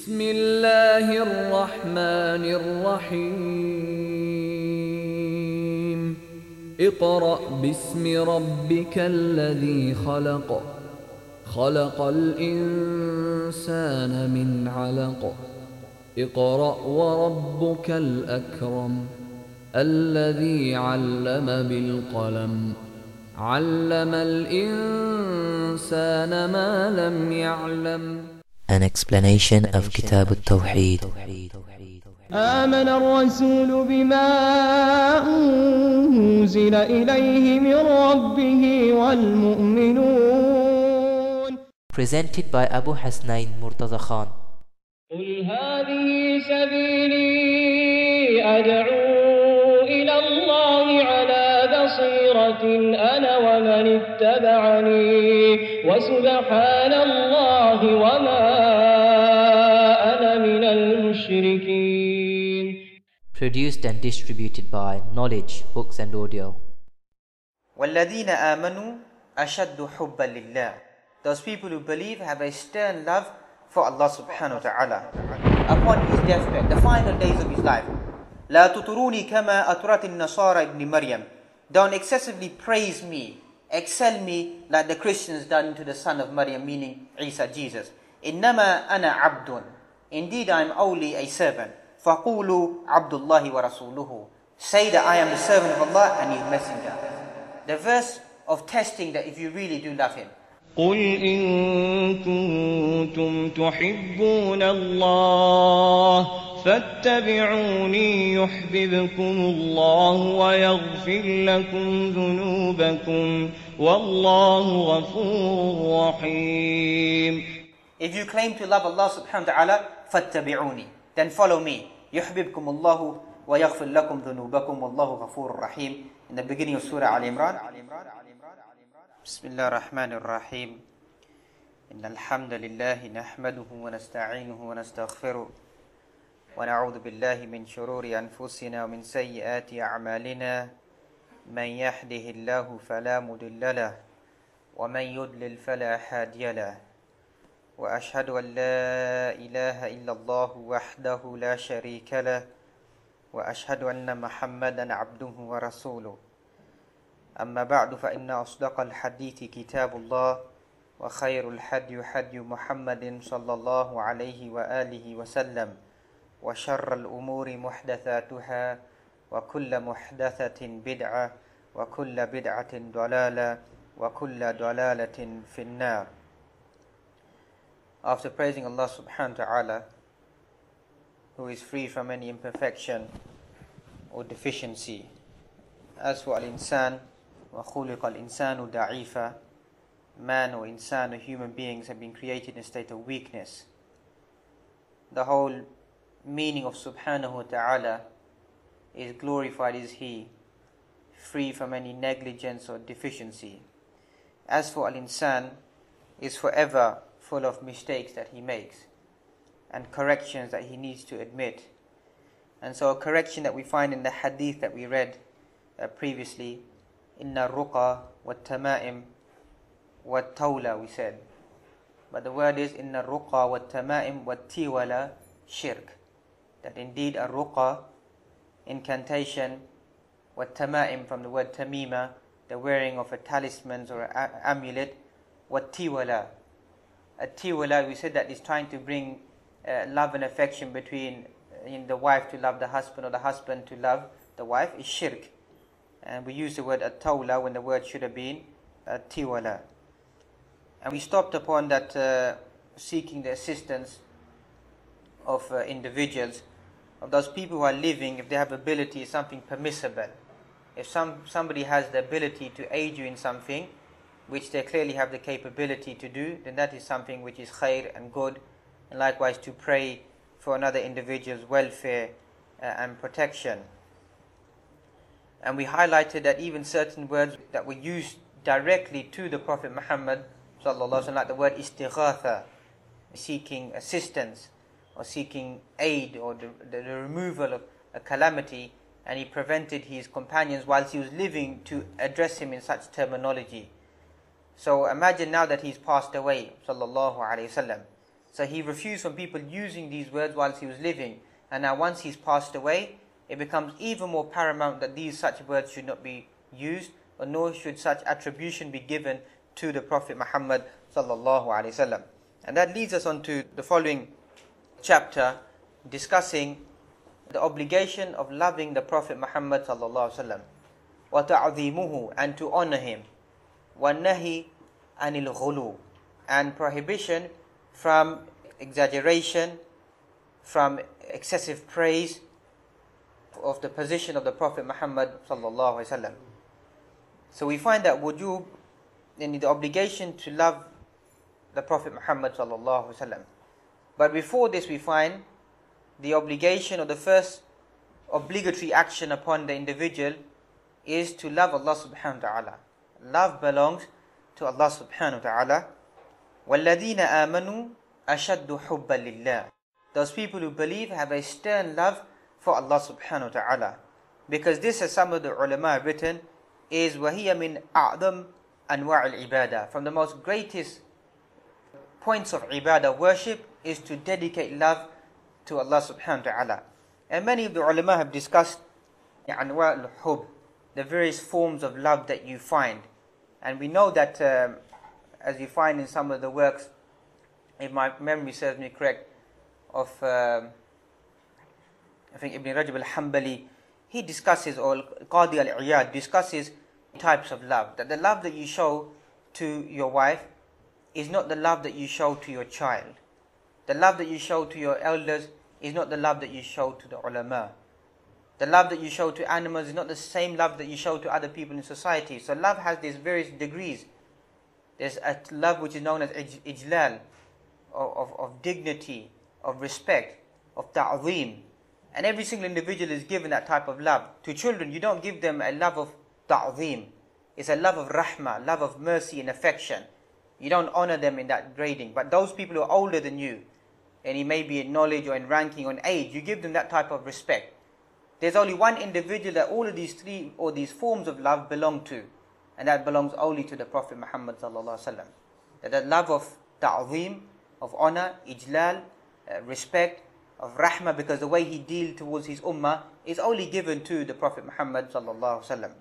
بسم الله الرحمن الرحيم اقرأ باسم ربك الذي خلق خلق الإنسان من علق اقرأ وربك الأكرم الذي علم بالقلم علم الإنسان ما لم يعلم. An explanation of Kitab al-Tawheed. آمن الرسول بما أنزل إليه من ربه والمؤمنون. Presented by Abu Hasnain Murtaza Khan. قل هذه سبيلي أدعو إلى الله على بصيرة أنا ومن اتبعني وسبحان الله وما أنا من المشركين. Produced and distributed by Knowledge Books and Audio. وَالَّذِينَ آمَنُوا أَشَدُّ حُبًّا لِلَّهِ. Those people who believe have a stern love for Allah subhanahu wa ta'ala. Upon his deathbed, the final days of his life, لا تطروني كما أطرت النصارى ابن مريم. Don't excessively praise me, excel me like the Christians done into the son of Maryam, meaning Isa, Jesus. إنما أنا عبد. Indeed, I am only a servant. فقولوا عبد الله ورسوله. Say that I am the servant of Allah and his messenger. The verse of testing that if you really do love him. قل إن كنتم تحبون الله فاتبعوني يحببكم الله ويغفر لكم ذنوبكم والله غفور رحيم. If you claim to love Allah subhanahu wa ta'ala, فاتبعوني, then follow me. يحببكم الله ويغفر لكم ذنوبكم والله غفور رحيم. In the beginning of Surah Al-Imran. بسم الله الرحمن الرحيم. إن الحمد لله نحمده ونستعينه ونستغفره ونعوذ بالله من شرور أنفسنا ومن سيئات أعمالنا من يهده الله فلا مضل له ومن يضلل فلا هادي له وأشهد أن لا إله إلا الله وحده لا شريك له وأشهد أن محمدا عبده ورسوله. أما بعد فإن أصدق الحديث كتاب الله وخير الهدي هدي محمد صلى الله عليه وآله وسلم وشر الأمور محدثاتها وكل محدثة بدعة وكل بدعة ضلالة وكل ضلالة في النار. After praising Allah subhanahu wa ta'ala, who is free from any imperfection or deficiency, as for al-insan, وَخُلِقَ الْإِنسَانُ دَعِيفًا, man or insan or human beings have been created in a state of weakness. The whole meaning of subhanahu wa ta'ala is glorified is He, free from any negligence or deficiency. As for al-insan, is forever full of mistakes that he makes and corrections that he needs to admit. And so a correction that we find in the hadith that we read previously, Inna ruqa wa tama'im wa tawla, we said. But the word is Inna ruqa wa tama'im wa tiwala shirk. That indeed a ruqa, incantation, wa tama'im from the word tamima, the wearing of a talisman or an amulet, wa tiwala. A tiwala, we said that is trying to bring love and affection between the wife to love the husband or the husband to love the wife, is shirk. And we use the word at-tawla when the word should have been tiwala. And we stopped upon that seeking the assistance of individuals, of those people who are living, if they have ability, is something permissible. If somebody has the ability to aid you in something, which they clearly have the capability to do, then that is something which is khair and good. And likewise to pray for another individual's welfare and protection. And we highlighted that even certain words that were used directly to the Prophet Muhammad sallallahu alaihi wasallam, like the word istighatha, seeking assistance or seeking aid or the removal of a calamity, and he prevented his companions whilst he was living to address him in such terminology. So imagine now that he's passed away, sallallahu alaihi wasallam, So he refused from people using these words whilst he was living. And now once he's passed away, it becomes even more paramount that these such words should not be used, or nor should such attribution be given to the Prophet Muhammad sallallahu alaihi wasallam. And that leads us on to the following chapter, discussing the obligation of loving the Prophet Muhammad sallallahu alaihi wasallam, wa ta'zimuhu, and to honor him, wa nahi anil ghulu, and prohibition from exaggeration, from excessive praise of the position of the Prophet Muhammad sallallahu alaihi wasallam. So we find that wujub, in the obligation to love the Prophet Muhammad sallallahu alaihi wasallam. But before this, we find the obligation, or the first obligatory action upon the individual, is to love Allah subhanahu wa ta'ala. Love belongs to Allah subhanahu wa ta'ala. وَالَّذِينَ آمَنُوا أَشَدُّ حُبًّا لِلَّهِ. Those people who believe have a stern love for Allah subhanahu wa ta'ala. Because this, as some of the ulama have written, is وَهِيَ مِنْ أَعْظَمْ أَنْوَاعِ الْعِبَادَةِ. From the most greatest points of ibadah, worship, is to dedicate love to Allah subhanahu wa ta'ala. And many of the ulama have discussed أنواع الحب, the various forms of love that you find. And we know that as you find in some of the works, if my memory serves me correct, of I think Ibn Rajab al-Hanbali, he discusses, or Qadi al-Iyad discusses types of love. That the love that you show to your wife is not the love that you show to your child. The love that you show to your elders is not the love that you show to the ulama. The love that you show to animals is not the same love that you show to other people in society. So love has these various degrees. There's a love which is known as ijlal, of dignity, of respect, of ta'zeem. And every single individual is given that type of love. To children, you don't give them a love of ta'zeem. It's a love of rahmah, love of mercy and affection. You don't honor them in that grading. But those people who are older than you, and he may be in knowledge or in ranking or in age, you give them that type of respect. There's only one individual that all of these three or these forms of love belong to, and that belongs only to the Prophet Muhammad sallallahu alaihi wasallam. That love of ta'zeem, of honor, ijlal, respect, of rahmah, because the way he deals towards his ummah is only given to the Prophet Muhammad sallallahu alaihi wasallam.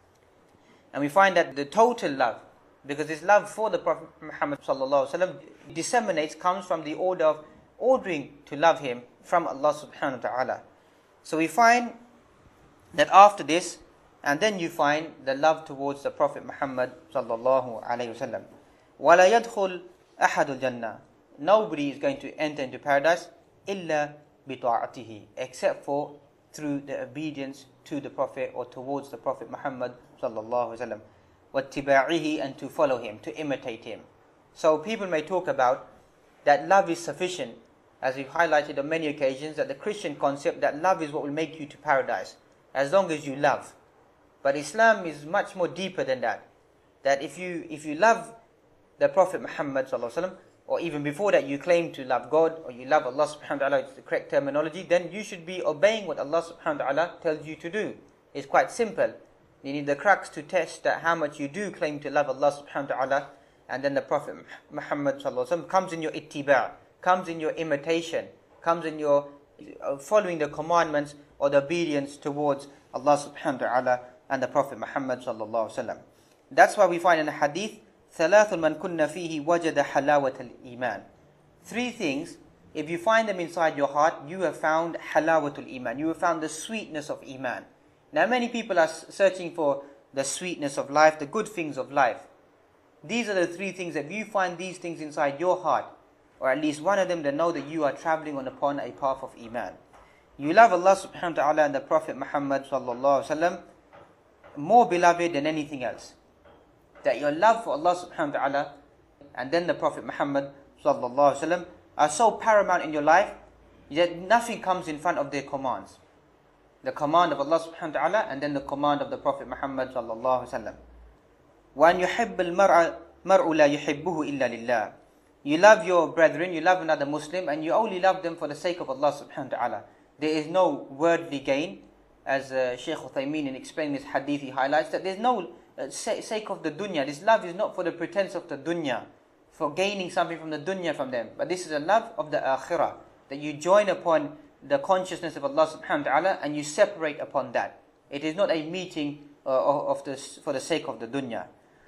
And we find that the total love, because this love for the Prophet Muhammad sallallahu alaihi wasallam disseminates, comes from the order of ordering to love him from Allah subhanahu wa ta'ala. So we find that after this, and then you find the love towards the Prophet Muhammad sallallahu alaihi wasallam. وَلَا يَدْخُلْ أَحَدُ الْجَنَّةِ. Nobody is going to enter into paradise إِلَّا بِطَاعَتِهِ, except for through the obedience to the Prophet, or towards the Prophet Muhammad sallallahu alaihi wasallam. وَاتِّبَاعِهِ, and to follow him, to imitate him. So people may talk about that love is sufficient, as we've highlighted on many occasions, that the Christian concept that love is what will make you to paradise, as long as you love. But Islam is much more deeper than that. That if you love the Prophet Muhammad sallallahu alaihi wasallam, or even before that you claim to love God, or you love Allah subhanahu wa ta'ala, it's the correct terminology, then you should be obeying what Allah subhanahu wa ta'ala tells you to do. It's quite simple. You need the crux to test that how much you do claim to love Allah subhanahu wa ta'ala, and then the Prophet Muhammad sallallahu alaihi wasallam comes in your ittiba', comes in your imitation, comes in your following the commandments or the obedience towards Allah subhanahu wa ta'ala and the Prophet Muhammad sallallahu alaihi wasallam. That's why we find in the hadith, ثَلَاثٌ مَنْ كُنَّ فِيهِ وَجَدَ حَلَاوَةَ الْإِيمَانِ. Three things, if you find them inside your heart, you have found halawatul iman. You have found the sweetness of iman. Now many people are searching for the sweetness of life, the good things of life. These are the three things. If you find these things inside your heart, or at least one of them, then know that you are traveling upon a path of iman. You love Allah subhanahu wa ta'ala and the Prophet Muhammad sallallahu alaihi wasallam more beloved than anything else. That your love for Allah subhanahu wa ta'ala and then the Prophet Muhammad sallallahu alaihi wasallam are so paramount in your life, yet nothing comes in front of their commands. The command of Allah subhanahu wa ta'ala and then the command of the Prophet Muhammad sallallahu alaihi wasallam. وَأَنْ يُحِبَّ الْمَرْءَ لَا يُحِبُّهُ إِلَّا لِلَّهِ. You love your brethren, you love another Muslim, and you only love them for the sake of Allah subhanahu wa ta'ala. There is no worldly gain, as Shaykh Uthaymeen in explaining this hadith, he highlights that there's no sake of the dunya. This love is not for the pretense of the dunya, for gaining something from the dunya from them. But this is a love of the akhirah, that you join upon the consciousness of Allah subhanahu wa ta'ala and you separate upon that. It is not a meeting for the sake of the dunya.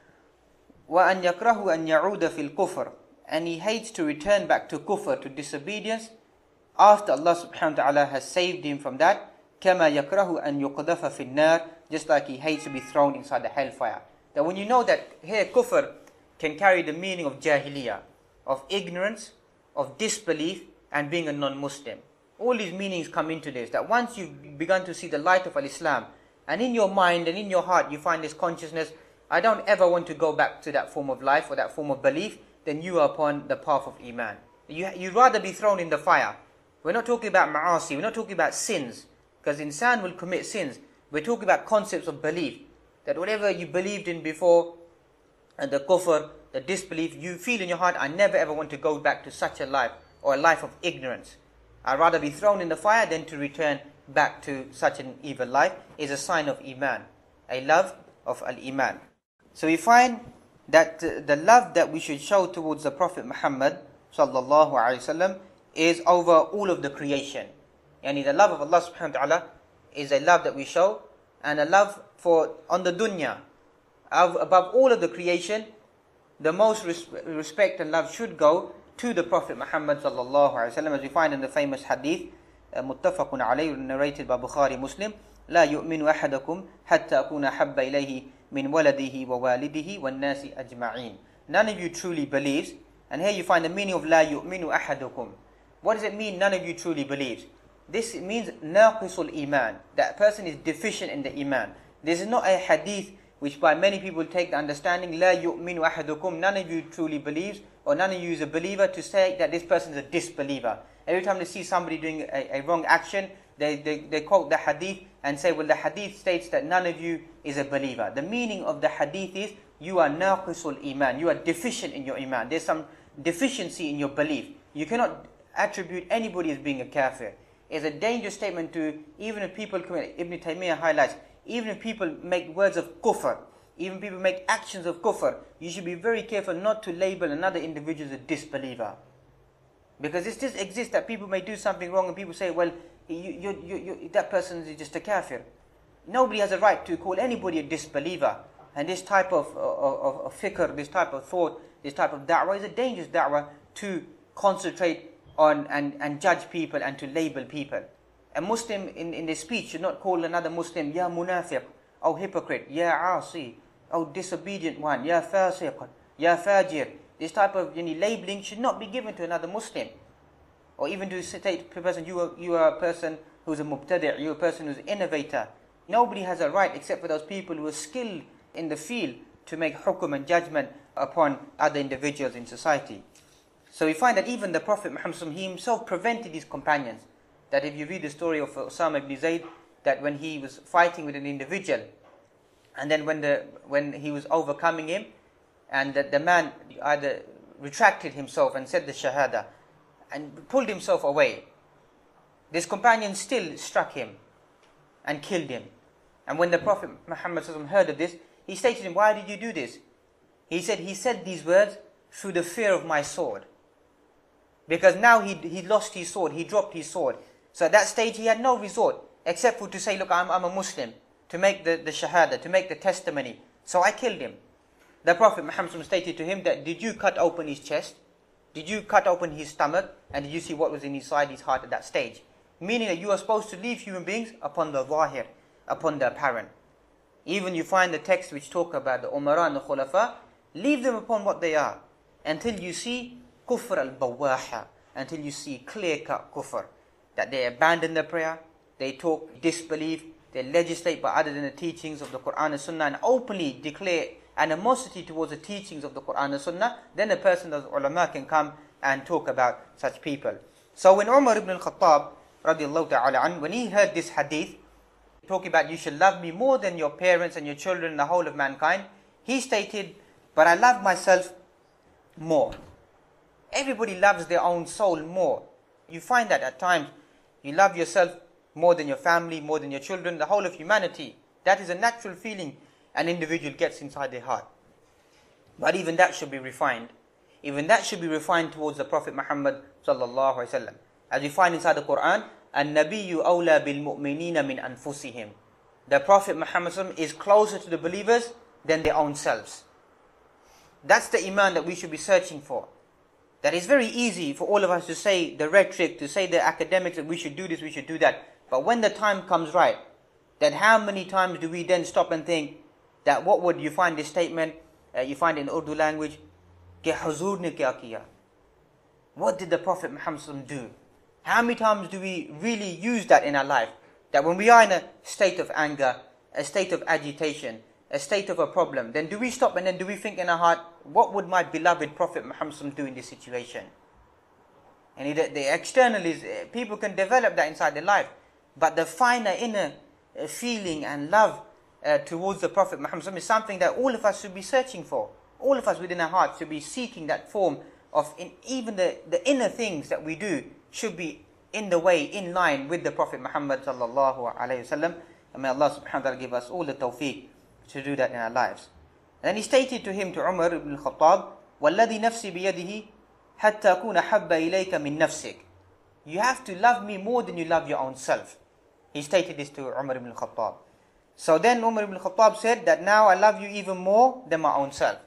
وَأَنْ يَكْرَهُ أَنْ يَعُودَ فِي الْكُفْرِ, and he hates to return back to kufr, to disobedience, after Allah subhanahu wa ta'ala has saved him from that. كَمَا يَكْرَهُ أَنْ يُقْذَفَ فِي النَّارِ, just like he hates to be thrown inside the hellfire. That when you know that here kufr can carry the meaning of jahiliyyah, of ignorance, of disbelief, and being a non-Muslim. All these meanings come into this, that once you've begun to see the light of Al-Islam, and in your mind and in your heart you find this consciousness, I don't ever want to go back to that form of life or that form of belief, then you are upon the path of Iman. You'd rather be thrown in the fire. We're not talking about ma'asi, we're not talking about sins, because insan will commit sins. We're talking about concepts of belief, that whatever you believed in before, and the kufr, the disbelief, you feel in your heart, I never ever want to go back to such a life, or a life of ignorance. I'd rather be thrown in the fire than to return back to such an evil life, is a sign of Iman, a love of Al-Iman. So we find that the love that we should show towards the Prophet Muhammad sallallahu alaihi wasallam is over all of the creation. Yani the love of Allah subhanahu wa ta'ala is a love that we show, and a love for on the dunya. Above all of the creation, the most respect and love should go to the Prophet Muhammad sallallahu alaihi wasallam, as we find in the famous hadith, muttafaqun alayhi, narrated by Bukhari Muslim. لا يؤمن أحدكم حتى أكون حب إليه من ولده ووالده والناس أجمعين. None of you truly believes, and here you find the meaning of لا يؤمن أحدكم. What does it mean, none of you truly believes? This means ناقص الإيمان, that person is deficient in the iman. This is not a hadith which by many people take the understanding لا يؤمن أحدكم, none of you truly believes, or none of you is a believer, to say that this person is a disbeliever. Every time they see somebody doing a wrong action, they quote the hadith and say, well, the hadith states that none of you is a believer. The meaning of the hadith is, you are naqisul iman, you are deficient in your iman. There's some deficiency in your belief. You cannot attribute anybody as being a kafir. It's a dangerous statement to, even if people commit, Ibn Taymiyyah highlights, even if people make words of kufr, even people make actions of kufr, you should be very careful not to label another individual as a disbeliever. Because this just exists, that people may do something wrong and people say, well, that person is just a kafir. Nobody has a right to call anybody a disbeliever. And this type of fikr, this type of thought, this type of da'wah is a dangerous da'wah to concentrate on and judge people and to label people. A Muslim in their speech should not call another Muslim, Ya munafiq, O hypocrite, Ya asi, O disobedient one, Ya fasiq, Ya fajir. This type of labeling should not be given to another Muslim. Or even to state to a person, you are a person who's a mubtadi', you're a person who's an innovator. Nobody has a right except for those people who are skilled in the field to make hukum and judgment upon other individuals in society. So we find that even the Prophet Muhammad, he himself prevented his companions. That if you read the story of Usama ibn Zayd, that when he was fighting with an individual, and then when he was overcoming him, and that the man either retracted himself and said the shahada, and pulled himself away, this companion still struck him and killed him. And when the Prophet Muhammad heard of this, he stated to him, why did you do this? He said these words through the fear of my sword. Because now he lost his sword, he dropped his sword. So at that stage he had no resort except for to say, look, I'm a Muslim, to make the shahada, to make the testimony. So I killed him. The Prophet Muhammad stated to him that, did you cut open his chest? Did you cut open his stomach? And did you see what was inside his heart at that stage? Meaning that you are supposed to leave human beings upon the zahir, upon the apparent. Even you find the texts which talk about the umara and the khulafa, leave them upon what they are. Until you see kufr al-bawaha, until you see clear-cut kufr. That they abandon the prayer, they talk disbelief, they legislate by other than the teachings of the Quran and Sunnah, and openly declare animosity towards the teachings of the Quran and Sunnah, then a person, as ulama, can come and talk about such people. So when Umar ibn al-Khattab, radiallahu ta'ala an, when he heard this hadith, talking about you should love me more than your parents and your children and the whole of mankind, he stated, but I love myself more. Everybody loves their own soul more. You find that at times, you love yourself more than your family, more than your children, the whole of humanity. That is a natural feeling an individual gets inside their heart. But even that should be refined. even that should be refined towards the Prophet Muhammad sallallahu alaihi wasallam. As we find inside the Quran, "An-Nabiyyu awla bil mu'minina min anfusihim." The Prophet Muhammad sallallahu alaihi wasallam is closer to the believers than their own selves. That's the iman that we should be searching for. That is very easy for all of us to say the rhetoric, to say the academics, that we should do this, we should do that. But when the time comes right, then how many times do we then stop and think that what would you find this statement, you find in Urdu language, "Ke huzur ne kya kiya?" What did the Prophet Muhammad sallallahu alaihi wasallam do? How many times do we really use that in our life? That when we are in a state of anger, a state of agitation, a state of a problem, then do we stop and then do we think in our heart, what would my beloved Prophet Muhammad sallallahu alaihi wasallam do in this situation? And the external is, people can develop that inside their life. But the finer inner feeling and love towards the Prophet Muhammad sallallahu alaihi wasallam is something that all of us should be searching for. All of us within our hearts should be seeking that form of, even the inner things that we do should be in the way, in line with the Prophet Muhammad sallallahu alaihi wasallam. And may Allah subhanahu wa ta'ala give us all the tawfiq to do that in our lives. And then he stated to him, to Umar ibn al-Khattab, وَالَّذِي نَفْسِي بِيَدِهِ حَتَّى أَكُونَ حَبَّ إِلَيْكَ مِن نَفْسِكَ. You have to love me more than you love your own self. He stated this to Umar ibn al-Khattab. So then Umar ibn al-Khattab said that now I love you even more than my own self.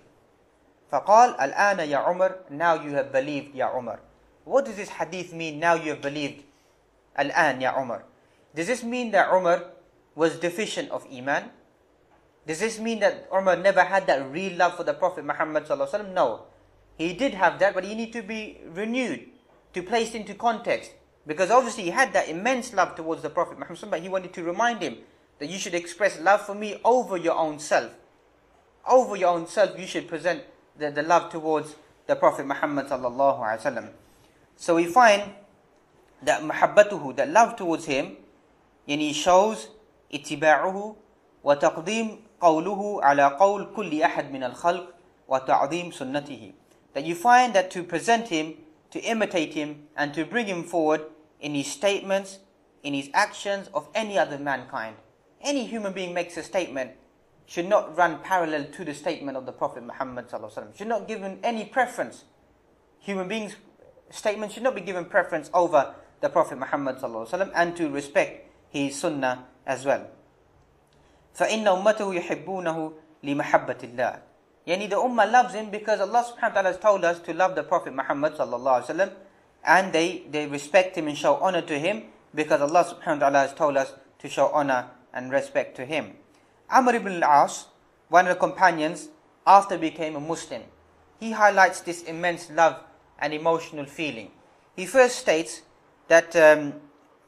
فَقَالَ الْآنَ يَا عُمَرْ. Now you have believed, Ya Umar. What does this hadith mean, now you have believed? Al-An, Ya Umar. Does this mean that Umar was deficient of iman? Does this mean that Umar never had that real love for the Prophet Muhammad sallallahu alaihi wasallam? No. He did have that, but he needed to be renewed, to place into context. Because obviously he had that immense love towards the Prophet Muhammad sallallahu alaihi wasallam, but he wanted to remind him that you should express love for me over your own self. Over your own self, you should present the love towards the Prophet Muhammad sallallahu alaihi wasallam. So we find that mahabbatuhu, that love towards him, yani shows ittiba'uhu wa taqdeem qawluhu ala qawl kulli ahad min al-khalq wa ta'zeem sunnatihi. That you find that to present him, to imitate him, and to bring him forward in his statements, in his actions of any other mankind. Any human being makes a statement should not run parallel to the statement of the Prophet Muhammad sallallahu alaihi wasallam. Should not give him any preference. Human beings' statements should not be given preference over the Prophet Muhammad sallallahu alaihi wasallam, and to respect his sunnah as well. فَإِنَّ أُمَّتَهُ يُحِبُّونَهُ لِمَحَبَّةِ اللَّهِ. Yani the ummah loves him because Allah subhanahu wa ta'ala has told us to love the Prophet Muhammad sallallahu alaihi wasallam, and they respect him and show honor to him because Allah subhanahu wa ta'ala has told us to show honor and respect to him. Amr ibn al-As, one of the companions, after became a Muslim, he highlights this immense love and emotional feeling. He first states that إِنَّهُ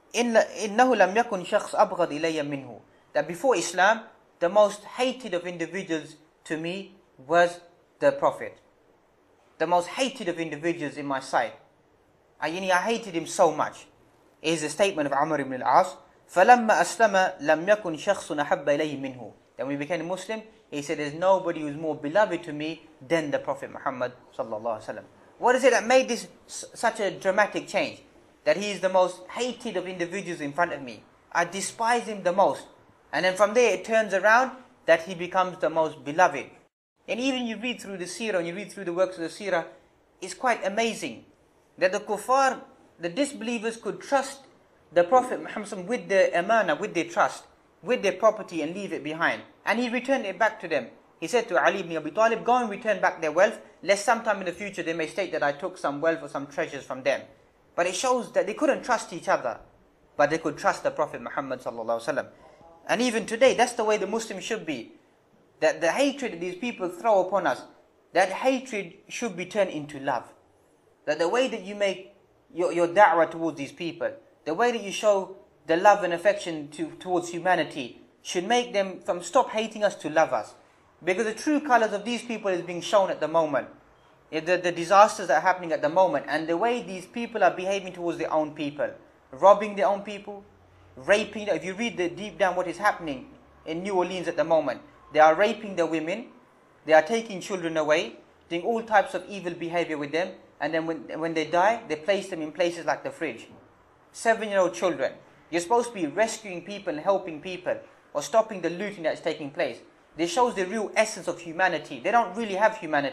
لَمْ يَكُنْ شَخْص أَبْغَضْ إِلَيَّ مِنْهُ. That before Islam, the most hated of individuals to me was the Prophet. The most hated of individuals in my sight. I hated him so much. It is a statement of Amr ibn al-As. فَلَمَّا أَسْلَمَ لَمْ يَكُنْ شَخْصٌ أَحَبَّ إِلَيْهِ مِنْهُ. Then when he became a Muslim, he said, there's nobody who's more beloved to me than the Prophet Muhammad sallallahu alaihi wasallam. What is it that made this such a dramatic change? That he is the most hated of individuals in front of me. I despise him the most. And then from there it turns around that he becomes the most beloved. And even you read through the seerah, and you read through the works of the seerah, it's quite amazing that the kuffar, the disbelievers, could trust the Prophet Muhammad with their amana, with their trust, with their property, and leave it behind. And he returned it back to them. He said to Ali ibn Abi Talib, go and return back their wealth, lest sometime in the future they may state that I took some wealth or some treasures from them. But it shows that they couldn't trust each other, but they could trust the Prophet Muhammad sallallahu alaihi wasallam. And even today, that's the way the Muslims should be. That the hatred that these people throw upon us, that hatred should be turned into love. That the way that you make your da'wah towards these people, the way that you show the love and affection towards humanity, should make them from stop hating us to love us. Because the true colors of these people is being shown at the moment. The disasters that are happening at the moment, and the way these people are behaving towards their own people. Robbing their own people, raping. If you read deep down what is happening in New Orleans at the moment, they are raping the women, they are taking children away, doing all types of evil behavior with them, and then when they die, they place them in places like the fridge. 7-year-old children. You're supposed to be rescuing people and helping people, or stopping the looting that is taking place. This shows the real essence of humanity. They don't really have humanity.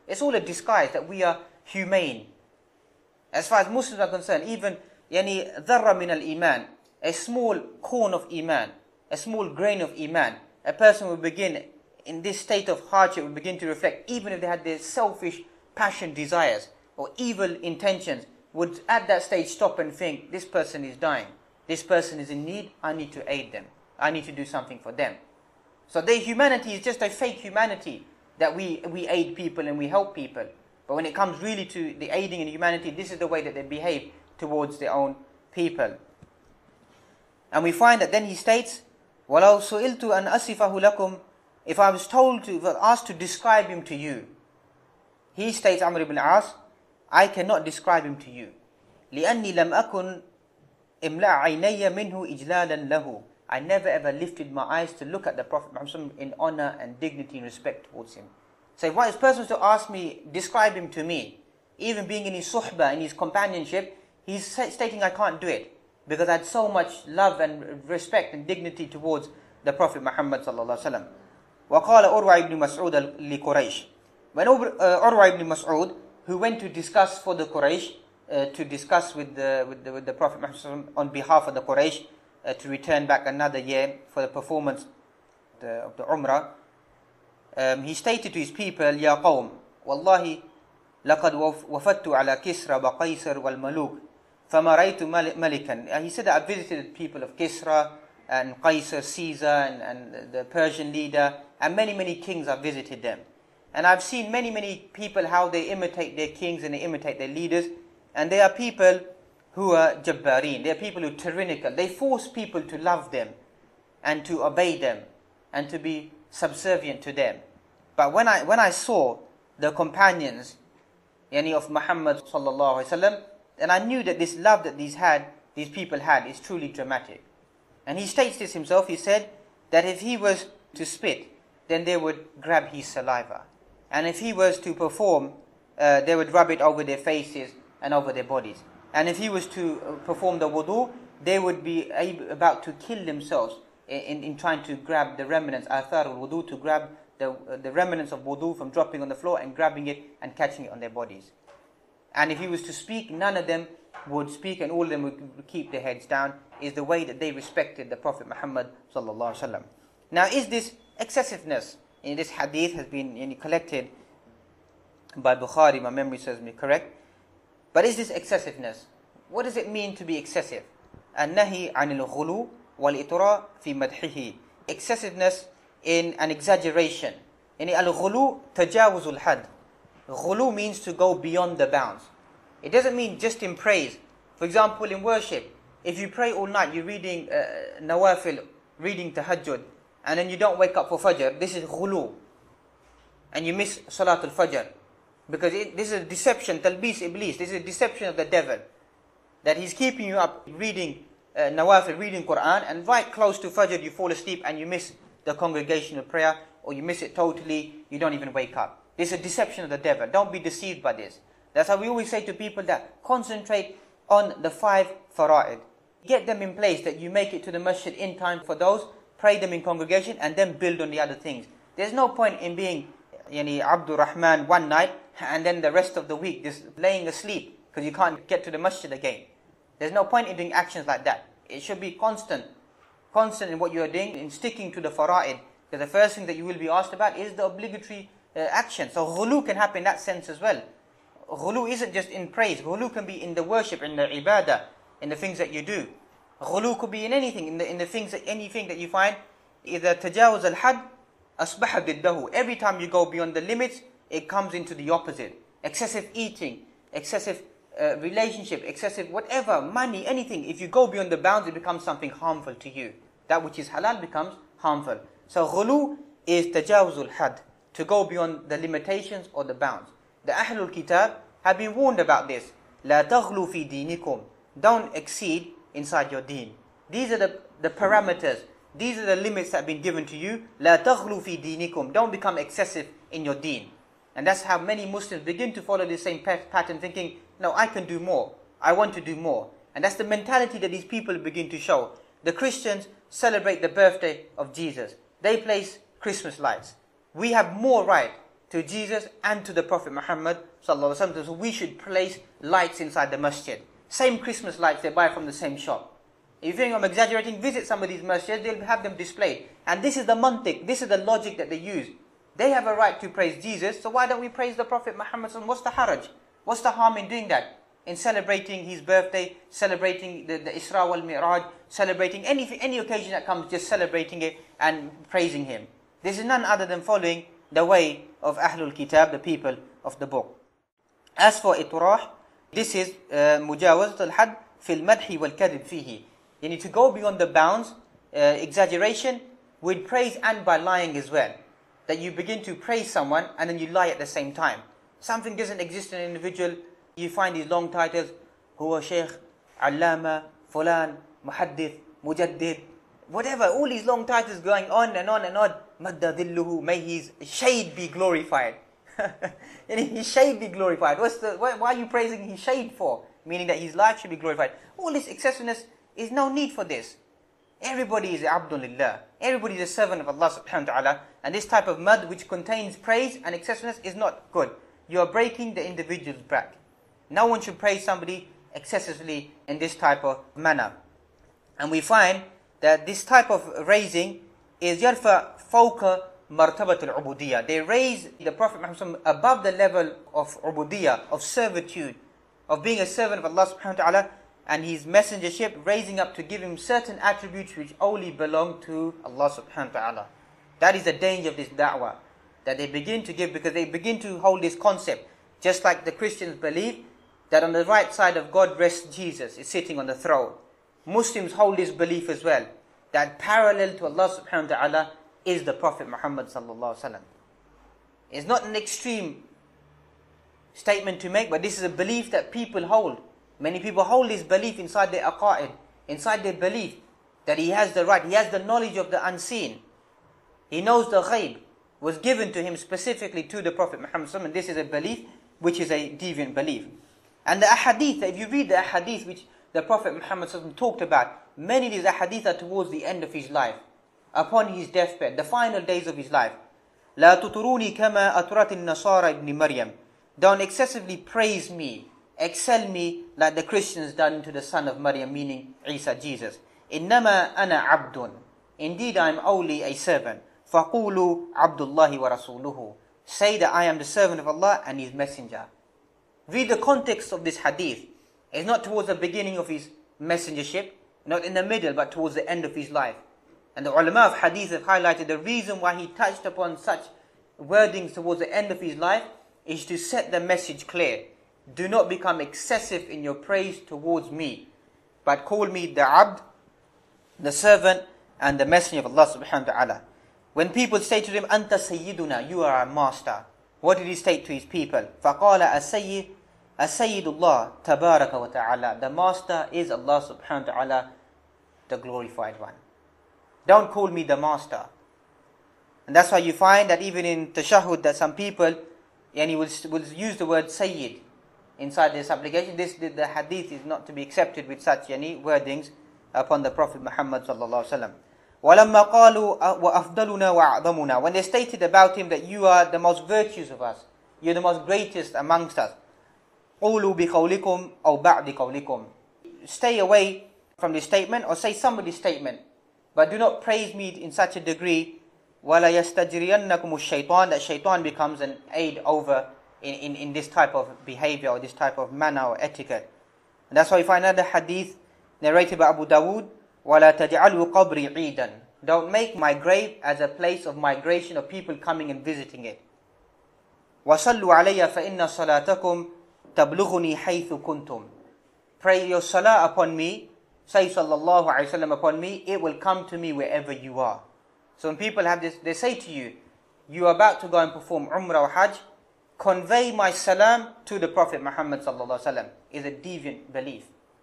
It's all a disguise that we are humane. As far as Muslims are concerned, even يعني ذرة من الإيمان, a small corn of iman, a small grain of iman, a person will begin in this state of hardship, will begin to reflect, even if they had their selfish passion, desires, or evil intentions, would at that stage stop and think, this person is dying, this person is in need, I need to aid them, I need to do something for them. So their humanity is just a fake humanity, that we aid people and we help people. But when it comes really to the aiding and humanity, this is the way that they behave towards their own people. And we find that then he states, وَلَوْ سُئِلْتُ أَنْ أَصِفَهُ لَكُمْ, if I was asked to describe him to you. He states, Amr ibn As, I cannot describe him to you. لِأَنِّي لَمْ أَكُنْ إِمْلَعَ عَيْنَيَّ مِنْهُ إِجْلَالًا لَهُ. I never ever lifted my eyes to look at the Prophet Muhammad in honor and dignity and respect towards him. So if this person was to ask me, describe him to me, even being in his suhbah, in his companionship, he's stating I can't do it, because I had so much love and respect and dignity towards the Prophet Muhammad sallallahu alaihi wasallam. وقال أروى ibn Mas'ud لقريش. When Urwa ibn Mas'ud, who went to discuss for the Quraysh, to discuss with the Prophet Muhammad on behalf of the Quraysh, to return back another year for the performance of the Umrah, he stated to his people, يا قوم والله لقد وفدت على كسرى وقيصر والملوك فما رأيت ملكا. He said that I visited the people of Kisra and Qaisar, Caesar and the Persian leader, and many kings. I visited them, and I've seen many people how they imitate their kings and they imitate their leaders, and they are people who are jabbarin. They are people who are tyrannical. They force people to love them and to obey them and to be subservient to them. But when I saw the companions of Muhammad sallallahu alaihi wasallam, and I knew that this love that these people had is truly dramatic. And he states this himself. He said that if he was to spit, then they would grab his saliva, and if he was to perform, they would rub it over their faces and over their bodies. And if he was to perform the wudu, they would be about to kill themselves in trying to grab the remnants, athar al-wudu, to grab the remnants of wudu from dropping on the floor and grabbing it and catching it on their bodies. And if he was to speak, none of them would speak, and all of them would keep their heads down. Is the way that they respected the Prophet Muhammad sallallahu alaihi wasallam. Now, is this excessiveness in this hadith has been collected by Bukhari? My memory serves me correct. But is this excessiveness? What does it mean to be excessive? النهي عن الغلو والإطراء في مدحه. Excessiveness in an exaggeration. يعني الغلو تجاوز الحد. Ghulu means to go beyond the bounds. It doesn't mean just in praise. For example, in worship, if you pray all night, you're reading nawafil, reading tahajjud, and then you don't wake up for fajr, this is ghulu. And you miss salatul fajr. Because this is a deception, talbis iblis, this is a deception of the devil. That he's keeping you up reading nawafil, reading Quran, and right close to fajr you fall asleep and you miss the congregational prayer, or you miss it totally, you don't even wake up. This is a deception of the devil. Don't be deceived by this. That's how we always say to people that concentrate on the 5 fara'id. Get them in place, that you make it to the masjid in time for those, pray them in congregation, and then build on the other things. There's no point in being Abdur Rahman one night and then the rest of the week just laying asleep because you can't get to the masjid again. There's no point in doing actions like that. It should be constant in what you are doing, in sticking to the fara'id. Because the first thing that you will be asked about is the obligatory action. So ghulu can happen in that sense as well. Ghulu isn't just in praise. Ghulu can be in the worship, in the ibadah, in the things that you do. Ghulu could be in anything, in the things that anything that you find. إذا تجاوز الحد أصبح ضده. Every time you go beyond the limits, it comes into the opposite. Excessive eating, excessive relationship, excessive whatever, money, anything. If you go beyond the bounds, it becomes something harmful to you. That which is halal becomes harmful. So ghulu is tajawuzul had, to go beyond the limitations or the bounds. The Ahlul Kitab have been warned about this. لا تغلو في دينكم. Don't exceed inside your deen. These are the parameters. These are the limits that have been given to you. لا تغلو في دينكم. Don't become excessive in your deen. And that's how many Muslims begin to follow the same pattern, thinking, no, I can do more. I want to do more. And that's the mentality that these people begin to show. The Christians celebrate the birthday of Jesus. They place Christmas lights. We have more right to Jesus and to the Prophet Muhammad sallallahu alaihi wasallam. So we should place lights inside the masjid. Same Christmas lights they buy from the same shop. If you think I'm exaggerating, visit some of these masjids, they'll have them displayed. And this is the mantiq, this is the logic that they use. They have a right to praise Jesus, so why don't we praise the Prophet Muhammad sallallahu alaihi wasallam? What's the haraj? What's the harm in doing that? In celebrating his birthday, celebrating the Isra wal Mi'raj, celebrating any occasion that comes, just celebrating it and praising him. This is none other than following the way of Ahlul Kitab, the people of the book. As for itrah, this is mujawazat al-had fil madhi wal kadhib fihi. You need to go beyond the bounds, exaggeration with praise and by lying as well. That you begin to praise someone and then you lie at the same time. Something doesn't exist in an individual, you find these long titles, huwa shaykh, allama, fulan, muhaddith, mujaddid, whatever, all these long titles going on and on and on. Madda dhilluhu, may his shade be glorified. His shade be glorified. Why are you praising his shade for? Meaning that his life should be glorified. All this excessiveness, is no need for this. Everybody is Abdulillah. Everybody is a servant of Allah subhanahu wa ta'ala. And this type of mud which contains praise and excessiveness is not good. You are breaking the individual's back. No one should praise somebody excessively in this type of manner. And we find that this type of raising is yarfa fawqa martabat al-ubudiyya. They raise the Prophet Muhammad above the level of ubudiyya, of servitude, of being a servant of Allah subhanahu wa ta'ala, and his messengership, raising up to give him certain attributes which only belong to Allah subhanahu wa ta'ala. That is the danger of this da'wah, that they begin to give, because they begin to hold this concept, just like the Christians believe that on the right side of God rests Jesus, is sitting on the throne. Muslims hold this belief as well, that parallel to Allah subhanahu wa ta'ala is the Prophet Muhammad sallallahu alaihi wasallam. It's not an extreme statement to make, but this is a belief that people hold. Many people hold this belief inside their aqa'id, inside their belief that he has the right, he has the knowledge of the unseen. He knows the ghaib was given to him specifically to the Prophet Muhammad sallallahu alaihi wasallam, and this is a belief which is a deviant belief. And the ahadith, if you read the ahadith which the Prophet Muhammad sallallahu alaihi wasallam talked about, many of these ahadith are towards the end of his life, upon his deathbed, the final days of his life. لا تطروني كما أطرت النصارى ابن مريم. Don't excessively praise me, excel me like the Christians done to the son of Maryam, meaning Isa, Jesus. إنما أنا عبد. Indeed I am only a servant. فقولوا عبد الله ورسوله. Say that I am the servant of Allah and his messenger. Read the context of this hadith. It's not towards the beginning of his messengership, not in the middle, but towards the end of his life. And the ulama of hadith have highlighted the reason why he touched upon such wordings towards the end of his life is to set the message clear. Do not become excessive in your praise towards me, but call me the abd, the servant, and the messenger of Allah subhanahu wa ta'ala. When people say to him, Anta Sayyiduna, you are our master, what did he state to his people? فَقَالَ As-Sayyidullah tabaraka wa ta'ala. The master is Allah subhanahu wa ta'ala, the glorified one. Don't call me the master. And that's why you find that even in tashahhud that some people will use the word Sayyid inside this application. The hadith is not to be accepted with such wordings upon the Prophet Muhammad sallallahu alaihi wasallam. وَلَمَّا قَالُوا وَأَفْضَلُنَا وَأَعْظَمُنَا. When they stated about him that you are the most virtuous of us, you're the most greatest amongst us. قُولُوا بِقَوْلِكُمْ أَوْ بَعْدِ قَوْلِكُمْ. Stay away from this statement or say somebody's statement, but do not praise me in such a degree وَلَا يَسْتَجْرِيَنَّكُمُ الشَّيْطَانِ, that shaitan becomes an aid over in this type of behavior or this type of manner or etiquette. And that's why we find another hadith narrated by Abu Dawood, وَلَا تَجْعَلُوا قَبْرِي عِيدًا. Don't make my grave as a place of migration of people coming and visiting it. وَصَلُّوا عَلَيَّ فَإِنَّ صَلَاتَكُمْ تَبْلُغُنِي حَيْثُ كُنْتُمْ. Pray your salah upon me, say sallallahu alayhi wa sallam upon me, it will come to me wherever you are. So when people have this, they say to you, you are about to go and perform Umrah or Hajj, convey my salam to the Prophet Muhammad sallallahu alayhi wa sallam. Is a deviant belief.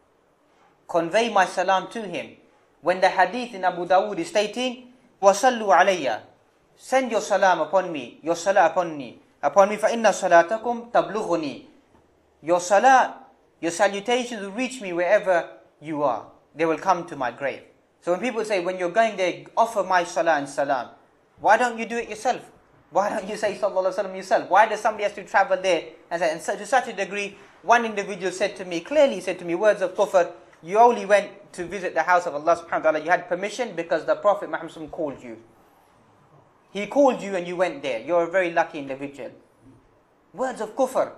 Convey my salam to him. When the hadith in Abu Dawood is stating, وَصَلُّوا عَلَيَّ, send your salam upon me, your salah upon me, فَإِنَّ صَلَاتَكُمْ تَبْلُغُنِي. Your salah, your salutations will reach me wherever you are. They will come to my grave. So when people say, when you're going there, offer my salah and salam, why don't you do it yourself? Why don't you say sallallahu alaihi wasallam yourself? Why does somebody have to travel there? And so, to such a degree, one individual said to me, clearly said to me, words of kufr, you only went to visit the house of Allah subhanahu wa ta'ala, you had permission because the Prophet Muhammad called you. He called you and you went there. You're a very lucky individual. Words of kufr.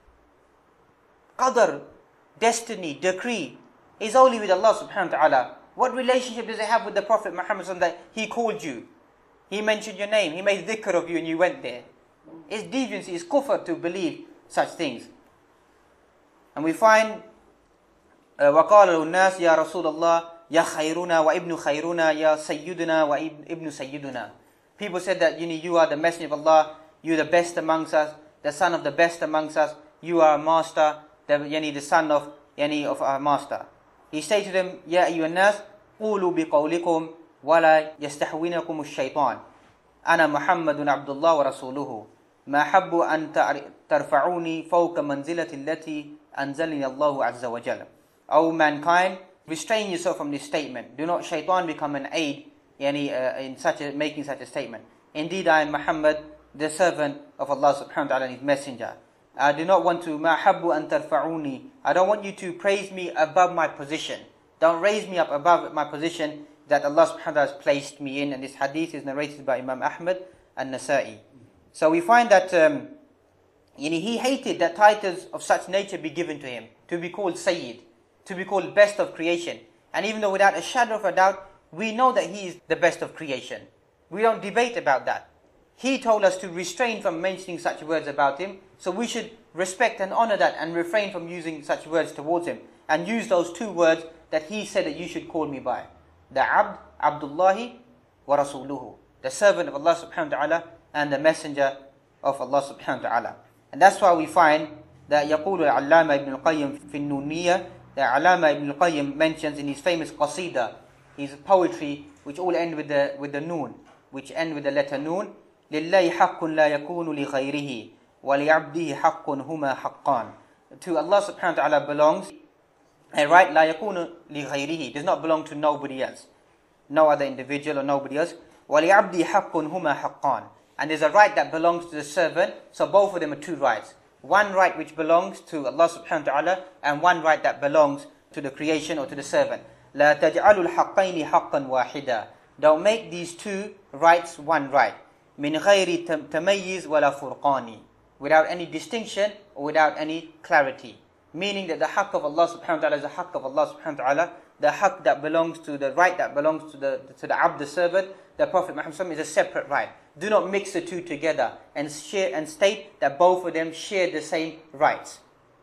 Qadr, destiny, decree, is only with Allah subhanahu wa ta'ala. What relationship does it have with the Prophet Muhammad that he called you? He mentioned your name, he made dhikr of you and you went there. It's deviancy, it's kufr to believe such things. And we find وَقَالَ النَّاسِ يَا رَسُولَ اللَّهِ يَا خَيْرُنَا وَإِبْنُ خَيْرُنَا يَا سَيِّدُنَا وَإِبْنُ سَيِّدُنَا. People said that you are the messenger of Allah, you're the best amongst us, the son of the best amongst us, you are a master, the son of our master. He said to them, يَا أَيُّهَا النَّاسِ قُولُوا بِقَوْلِكُمْ وَلَا يَسْتَحْوِنَكُمُ الشَّيْطَانِ أَنَا مُحَمَّدٌ عَبْدُ اللَّهِ وَرَسُولُهُ مَا حَبُّ أَن تَرْفَعُونِي فَوْقَ مَنْزِلَةِ الَّتِي أَنزَلَنِي اللَّهُ عَزَّ وَجَلَّ. O mankind, restrain yourself from this statement. Do not shaitan become an aid in making such a statement. Indeed, I am Muhammad, the servant of Allah subhanahu wa ta'ala and His messenger. I do not want to, مَا حَبُّ أَن تَرْفَعُونِي, I don't want you to praise me above my position. Don't raise me up above my position that Allah subhanahu wa ta'ala has placed me in. And this hadith is narrated by Imam Ahmad and Nasa'i. So we find that he hated that titles of such nature be given to him. To be called Sayyid, to be called best of creation. And even though without a shadow of a doubt, we know that he is the best of creation. We don't debate about that. He told us to restrain from mentioning such words about him. So we should respect and honor that and refrain from using such words towards him. And use those two words that he said that you should call me by. The Abd, Abdullahi wa Rasuluhu. The servant of Allah subhanahu wa ta'ala and the messenger of Allah subhanahu wa ta'ala. And that's why we find that يقول العلامة ابن القيم في النونية, that Allama ibn al-Qayyim mentions in his famous qasida, his poetry, which all end with the noon, which end with the letter noon. لله حق لا يكون لغيره ولعبده حق هما حقان. To Allah subhanahu wa ta'ala belongs a right لا يكون لغيره, does not belong to nobody else, no other individual or nobody else. ولعبده حق هما حقان. And there's a right that belongs to the servant, so both of them are two rights. One right which belongs to Allah subhanahu wa ta'ala, and one right that belongs to the creation or to the servant. لا تجعلوا الحقين حقا واحدا. Don't make these two rights one right. من غير تمييز ولا فرقان. Without any distinction or without any clarity. Meaning that the haqq of Allah subhanahu wa ta'ala is the haqq of Allah subhanahu wa ta'ala. The haqq that belongs to the right that belongs to the abd, the servant, the Prophet Muhammad is a separate right. Do not mix the two together and share and state that both of them share the same rights.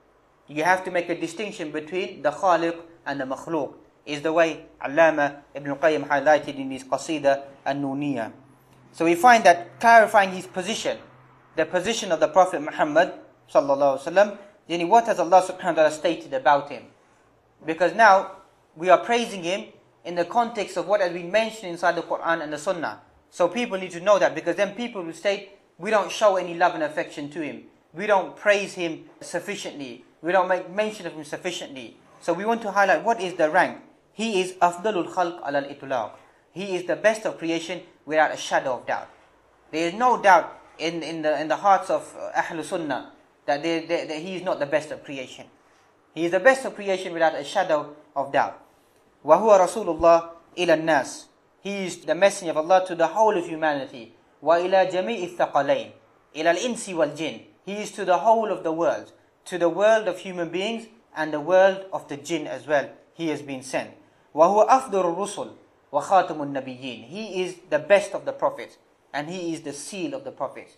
You have to make a distinction between the Khaliq and the Makhluq. Is the way Allama Ibn al-Qayyim highlighted in his Qasida An-Nuniyah. So we find that clarifying his position, the position of the Prophet Muhammad sallallahu alaihi wasallam, then what has Allah subhanahu wa ta'ala stated about him? Because now we are praising him in the context of what has been mentioned inside the Quran and the Sunnah. So people need to know that, because then people will state, we don't show any love and affection to him. We don't praise him sufficiently. We don't make mention of him sufficiently. So we want to highlight what is the rank. He is afdalul khalq ala al-itlaq. He is the best of creation without a shadow of doubt. There is no doubt in the hearts of Ahlul Sunnah that he is not the best of creation. He is the best of creation without a shadow of doubt. وَهُوَ رَسُولُ اللَّهِ إِلَى النَّاسِ. He is the messenger of Allah to the whole of humanity. وَإِلَى جَمِيعِ الثَّقَلَيْنِ إِلَى الْإِنسِ وَالْجِنِّ. He is to the whole of the world, to the world of human beings and the world of the jinn as well. He has been sent. وَهُوَ أَفْضَلُ الرُّسُلِ وَخَاتَمُ النَّبِيِّينَ. He is the best of the prophets and he is the seal of the prophets.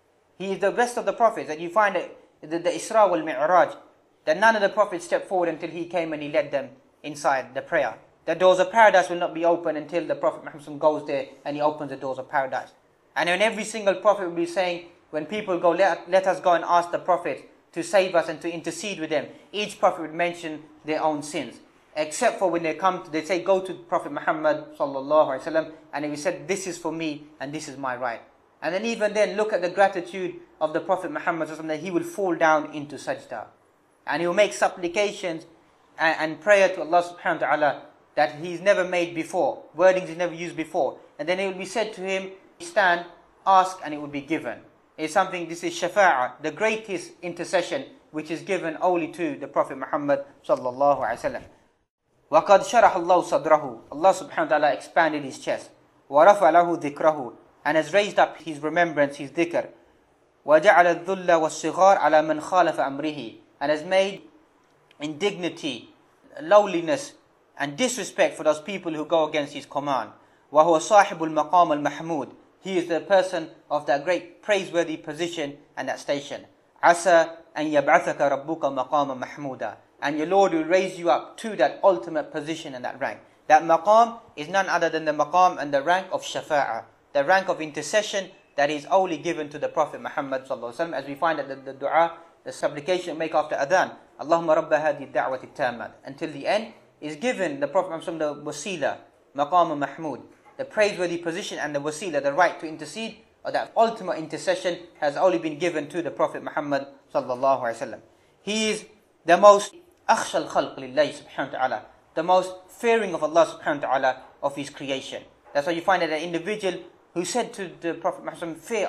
He is the best of the prophets. And you find that the Isra wal Mi'raj, that none of the prophets stepped forward until he came and he led them inside the prayer. The doors of paradise will not be open until the Prophet Muhammad goes there and he opens the doors of paradise. And when every single prophet will be saying, when people go, let us go and ask the Prophet to save us and to intercede with them, each prophet would mention their own sins. Except for when they come, they say, go to Prophet Muhammad sallallahu alaihi wasallam, and he said, this is for me and this is my right. And then even then, look at the gratitude of the Prophet Muhammad sallallahu alaihi wasallam, that he will fall down into sajda. And he will make supplications and prayer to Allah subhanahu wa ta'ala that he's never made before, wordings he's never used before. And then it will be said to him, stand ask and it will be given. It's something, this is shafa'ah, the greatest intercession which is given only to the Prophet Muhammad sallallahu alaihi wasallam. وَقَدْ شَرَحَ اللَّهُ صَدْرَهُ, Allah subhanahu wa ta'ala expanded his chest. وَرَفَعَ لَهُ ذِكْرَهُ, and has raised up his remembrance, his dhikr. وَجَعَلَ الذُّلَّ وَالصِّغَارَ عَلَى مَنْ خَالَفَ أَمْرِهِ, and has made indignity, lowliness and disrespect for those people who go against his command. وَهُوَ صَاحِبُ الْمَقَامِ الْمَحْمُودِ, he is the person of that great praiseworthy position and that station. عَسَى أَنْ يَبْعَثَكَ رَبُّكَ مَقَامًا مَحْمُودًا, and your Lord will raise you up to that ultimate position and that rank. That maqam is none other than the maqam and the rank of shafa'ah, the rank of intercession that is only given to the Prophet Muhammad sallallahu alaihi wasallam, as we find that the dua, the supplication make after adhan, Allahumma rabba hadi da'wati tammat, until the end, is given the Prophet Muhammad the wasila, maqam mahmud, the praiseworthy position and the wasila, the right to intercede, or that ultimate intercession has only been given to the Prophet Muhammad sallallahu alaihi wasallam. He is the most akhshal khalq lillahi subhanahu wa ta'ala, the most fearing of Allah subhanahu wa ta'ala of his creation. That's why you find that an individual who said to the Prophet Muhammad, fear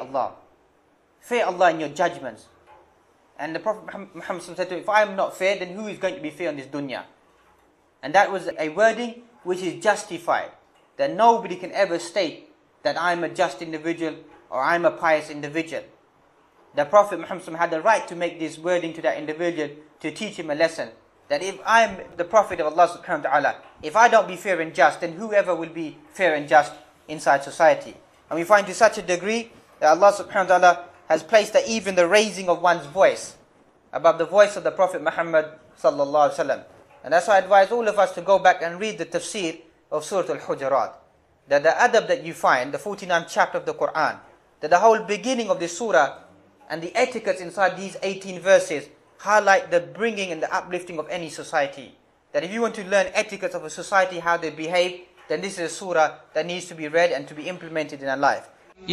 Allah in your judgments. And the Prophet Muhammad said to him, if I am not fair, then who is going to be fair on this dunya? And that was a wording which is justified, that nobody can ever state that I am a just individual or I am a pious individual. The Prophet Muhammad had the right to make this wording to that individual to teach him a lesson, that if I am the Prophet of Allah subhanahu wa ta'ala, if I don't be fair and just, then whoever will be fair and just inside society. And we find to such a degree that Allah subhanahu wa ta'ala has placed that even the raising of one's voice above the voice of the Prophet Muhammad sallallahu alaihi wasallam. And that's why I advise all of us to go back and read the tafsir of Surah Al-Hujurat. That the adab that you find, the 49th chapter of the Quran, that the whole beginning of this surah and the etiquettes inside these 18 verses highlight the bringing and the uplifting of any society. That if you want to learn etiquettes of a society, how they behave, then this is a surah that needs to be read and to be implemented in our life.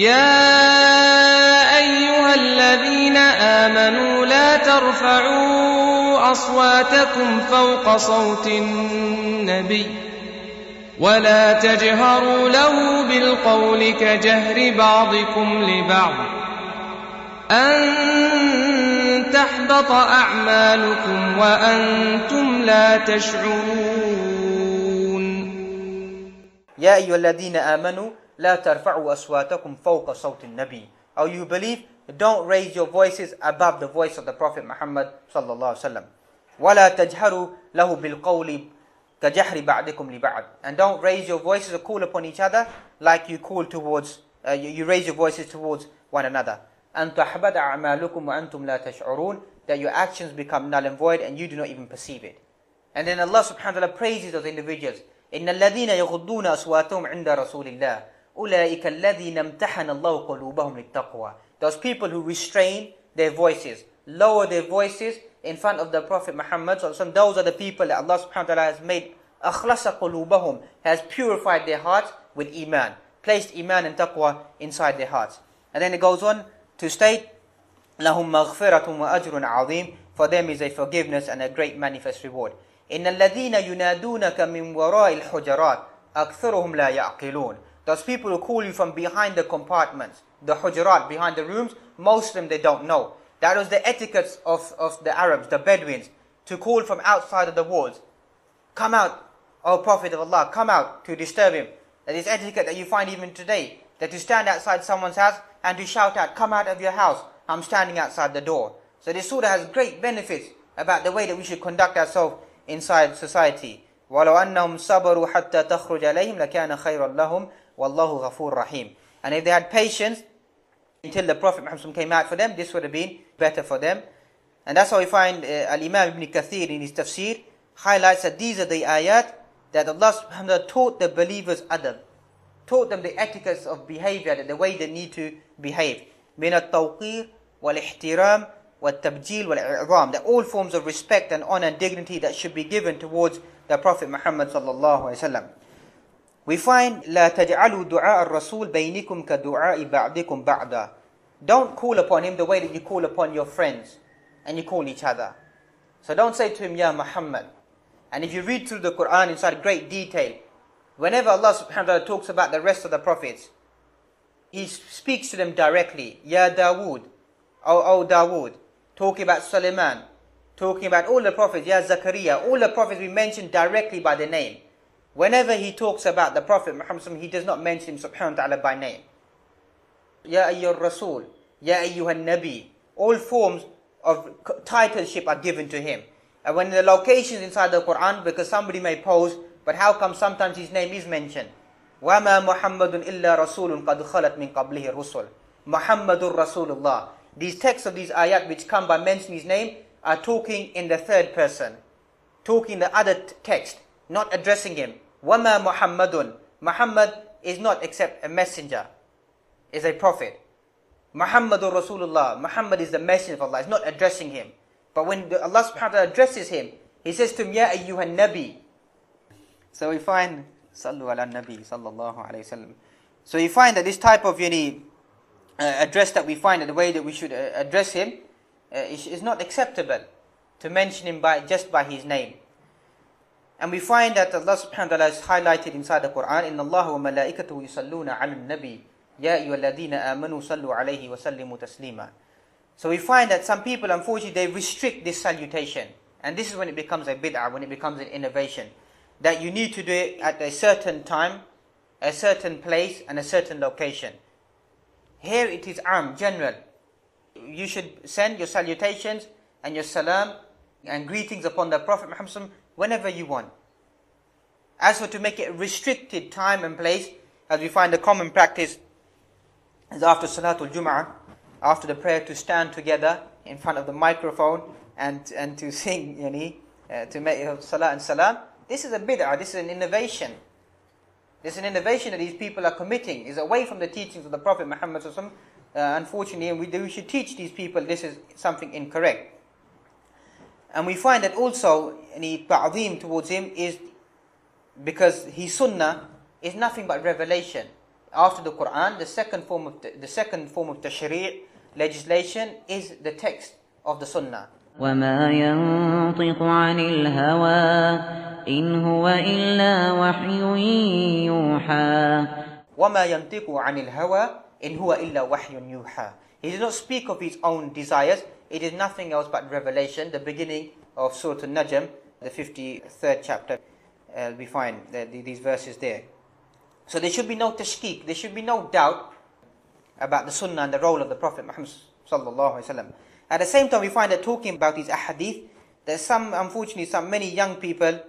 يا أيها الذين آمنوا لا ترفعوا أصواتكم فوق صوت النبي ولا تجهروا له بالقول كجهر بعضكم لبعض أن تحبط أعمالكم وأنتم لا تشعرون. يا أيها الذين آمنوا لا ترفعوا أصواتكم فوق صوت النبي. Oh, you believe? Don't raise your voices above the voice of the Prophet Muhammad sallallahu alaihi wasallam. ولا تجهروا له بالقول كجهر بعضكم لبعض. And don't raise your voices or call upon each other like you call towards, you raise your voices towards one another. أن تحبط أعمالكم وأنتم لا تشعرون. That your actions become null and void and you do not even perceive it. And then Allah subhanahu wa ta'ala praises those individuals. إن الذين يغضون أصواتهم عند رسول الله أولئك الذين امتحن الله قلوبهم للتقوى. Those people who restrain their voices, lower their voices in front of the Prophet Muhammad, those are the people that Allah subhanahu wa ta'ala has made أخلص قلوبهم, has purified their hearts with iman, placed iman and taqwa inside their hearts. And then it goes on to state لهم مغفرة وأجر عظيم, for them is a forgiveness and a great manifest reward. إن الذين ينادونك من وراء الحجرات أكثرهم لا يعقلون. Those people who call you from behind the compartments, the hujurat, behind the rooms, most of them they don't know. That was the etiquette of the Arabs, the Bedouins, to call from outside of the walls. Come out, O Prophet of Allah, come out, to disturb him. That is etiquette that you find even today. That to stand outside someone's house and to shout out, come out of your house, I'm standing outside the door. So this surah has great benefits about the way that we should conduct ourselves inside society. وَلَوْ أَنَّهُمْ صَبَرُوا حَتَّى تَخْرُجَ عَلَيْهِمْ لَكَانَ خَيْرًا لَهُمْ وَاللَّهُ غَفُورٌ رَحِيمٌ. And if they had patience until the Prophet Muhammad came out for them, this would have been better for them. And that's how we find Al-Imam Ibn Kathir in his tafsir highlights that these are the ayat that Allah subhanahu wa ta'ala taught the believers adab, taught them the etiquettes of behavior, the way they need to behave. مِنَ التَّوْقِيرِ وَالْإِحْتِرَامِ وَالتَّبْجِيلِ وَالْإِعْظَامِ, that all forms of respect and honor and dignity that should be given towards the Prophet Muhammad sallallahu alaihi wasallam. We find لا تجعلوا دعاء الرسول بينكم كدعاء بعضكم بعضا. Don't call upon him the way that you call upon your friends and you call each other. So don't say to him, Ya Muhammad. And if you read through the Quran inside great detail, whenever Allah subhanahu wa ta'ala talks about the rest of the prophets, he speaks to them directly. Ya Dawood, O Dawood, talking about Sulaiman, talking about all the prophets. Ya Zakaria, all the prophets we mention directly by their name. Whenever he talks about the Prophet Muhammad, he does not mention him subhanahu wa ta'ala by name. Ya Ayyuhar Rasul, Ya Ayyuhan Nabi, all forms of titleship are given to him. And when the locations inside the Quran, because somebody may pose, but how come sometimes his name is mentioned? وَمَا مُحَمَّدٌ إِلَّا رَسُولٌ قَدْ خَلَتْ مِنْ قَبْلِهِ الرُّسُلُ Muhammadur Rasulullah. These texts of these ayat which come by mentioning his name are talking in the third person, talking the other text, not addressing him. وَمَا مُحَمَّدٌ. Muhammad is not except a messenger, is a prophet. Muhammadur Rasulullah. Muhammad is the messenger of Allah. It's not addressing him. But when Allah subhanahu wa ta'ala addresses him, He says to him, Ya ayyuhan Nabi. So we find, Sallu ala Nabi, sallallahu alayhi wasallam. So you find that this type of address that we find, the way that we should address him, is not acceptable to mention him just by his name. And we find that Allah subhanahu wa ta'ala has highlighted inside the Quran, Inna Allah wa malaikatahu yusalluna ala nabi, Ya ayyuhalladhina amanu sallu alayhi wa sallimu taslima. So we find that some people, unfortunately, they restrict this salutation. And this is when it becomes a bid'ah, when it becomes an innovation. That you need to do it at a certain time, a certain place, and a certain location. Here it is general. You should send your salutations and your salam and greetings upon the Prophet Muhammad whenever you want. As for to make it a restricted time and place, as we find the common practice is after Salatul Jum'ah, after the prayer, to stand together in front of the microphone and to sing, to make salah and salam. This is a bid'ah, this is an innovation. This is an innovation that these people are committing. It's away from the teachings of the Prophet Muhammad. Unfortunately, and we should teach these people this is something incorrect. And we find that also any ta'zeem towards him is because his sunnah is nothing but revelation. After the Quran, the second form of tashri', legislation, is the text of the sunnah. وَمَا يَنطِقُ عَنِ الْهَوَىٰ إِنْ هُوَ إِلَّا وَحْيٌ يُوحَىٰ وَمَا يَنطِقُ عَنِ الْهَوَىٰ إِنْ هُوَ إِلَّا وَحْيٌ يُوحَىٰ. He does not speak of his own desires. It is nothing else but revelation. The beginning of Surah An-Najm, the 53rd chapter, we find these verses there. So there should be no tashkik, there should be no doubt about the sunnah and the role of the Prophet Muhammad sallallahu alaihi wasallam. At the same time, we find that talking about these ahadith, there's unfortunately, many young people,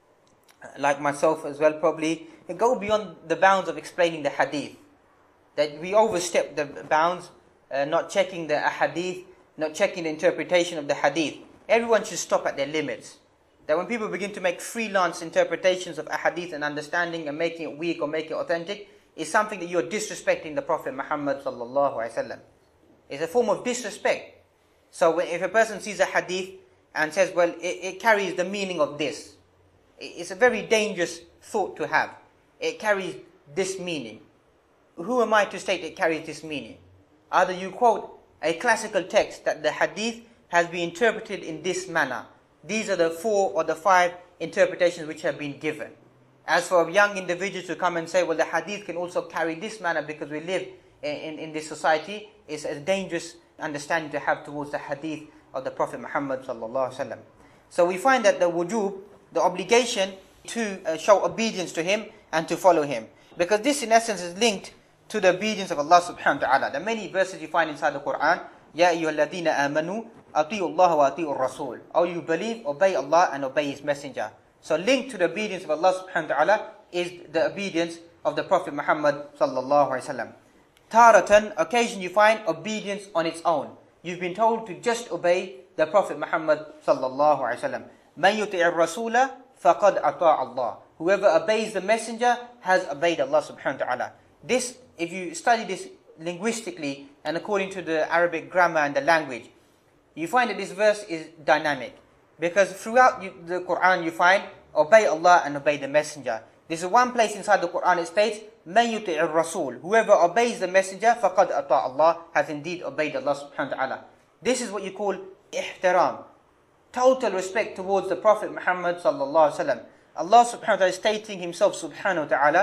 like myself as well probably, go beyond the bounds of explaining the hadith. That we overstep the bounds, not checking the ahadith, not checking the interpretation of the hadith. Everyone should stop at their limits. That when people begin to make freelance interpretations of ahadith and understanding and making it weak or making it authentic, is something that you are disrespecting the Prophet Muhammad sallallahu alaihi wasallam. It's a form of disrespect. So if a person sees a hadith and says, well, it carries the meaning of this, it's a very dangerous thought to have. It carries this meaning. Who am I to state it carries this meaning? Either you quote a classical text that the hadith has been interpreted in this manner. These are the 4 or the 5 interpretations which have been given. As for young individuals to come and say, well, the hadith can also carry this manner because we live in this society, is a dangerous understanding to have towards the hadith of the Prophet Muhammad sallallahu alaihi wasallam. So we find that the wujub, the obligation to show obedience to him and to follow him. Because this in essence is linked to the obedience of Allah subhanahu wa ta'ala. There are many verses you find inside the Quran. Ya ayyuhalladhina amanu ati'u Allah wa ati'u Rasul. Oh, you believe, obey Allah and obey His Messenger. So linked to the obedience of Allah subhanahu wa ta'ala is the obedience of the Prophet Muhammad sallallahu alaihi wasallam. Taratan, occasion you find obedience on its own. You've been told to just obey the Prophet Muhammad sallallahu alaihi wasallam. Man yuti'ir rasula faqad ata'a Allah. Whoever obeys the messenger has obeyed Allah subhanahu wa ta'ala. This, if you study this linguistically and according to the Arabic grammar and the language, you find that this verse is dynamic. Because throughout the Quran you find obey Allah and obey the messenger. This is one place inside the Quran it states, Man yuti'ir rasul. Whoever obeys the messenger, faqad ata Allah, has indeed obeyed Allah subhanahu wa ta'ala. This is what you call ihtiram. Total respect towards the Prophet Muhammad sallallahu alaihi wasallam. Allah subhanahu wa ta'ala is stating himself subhanahu wa ta'ala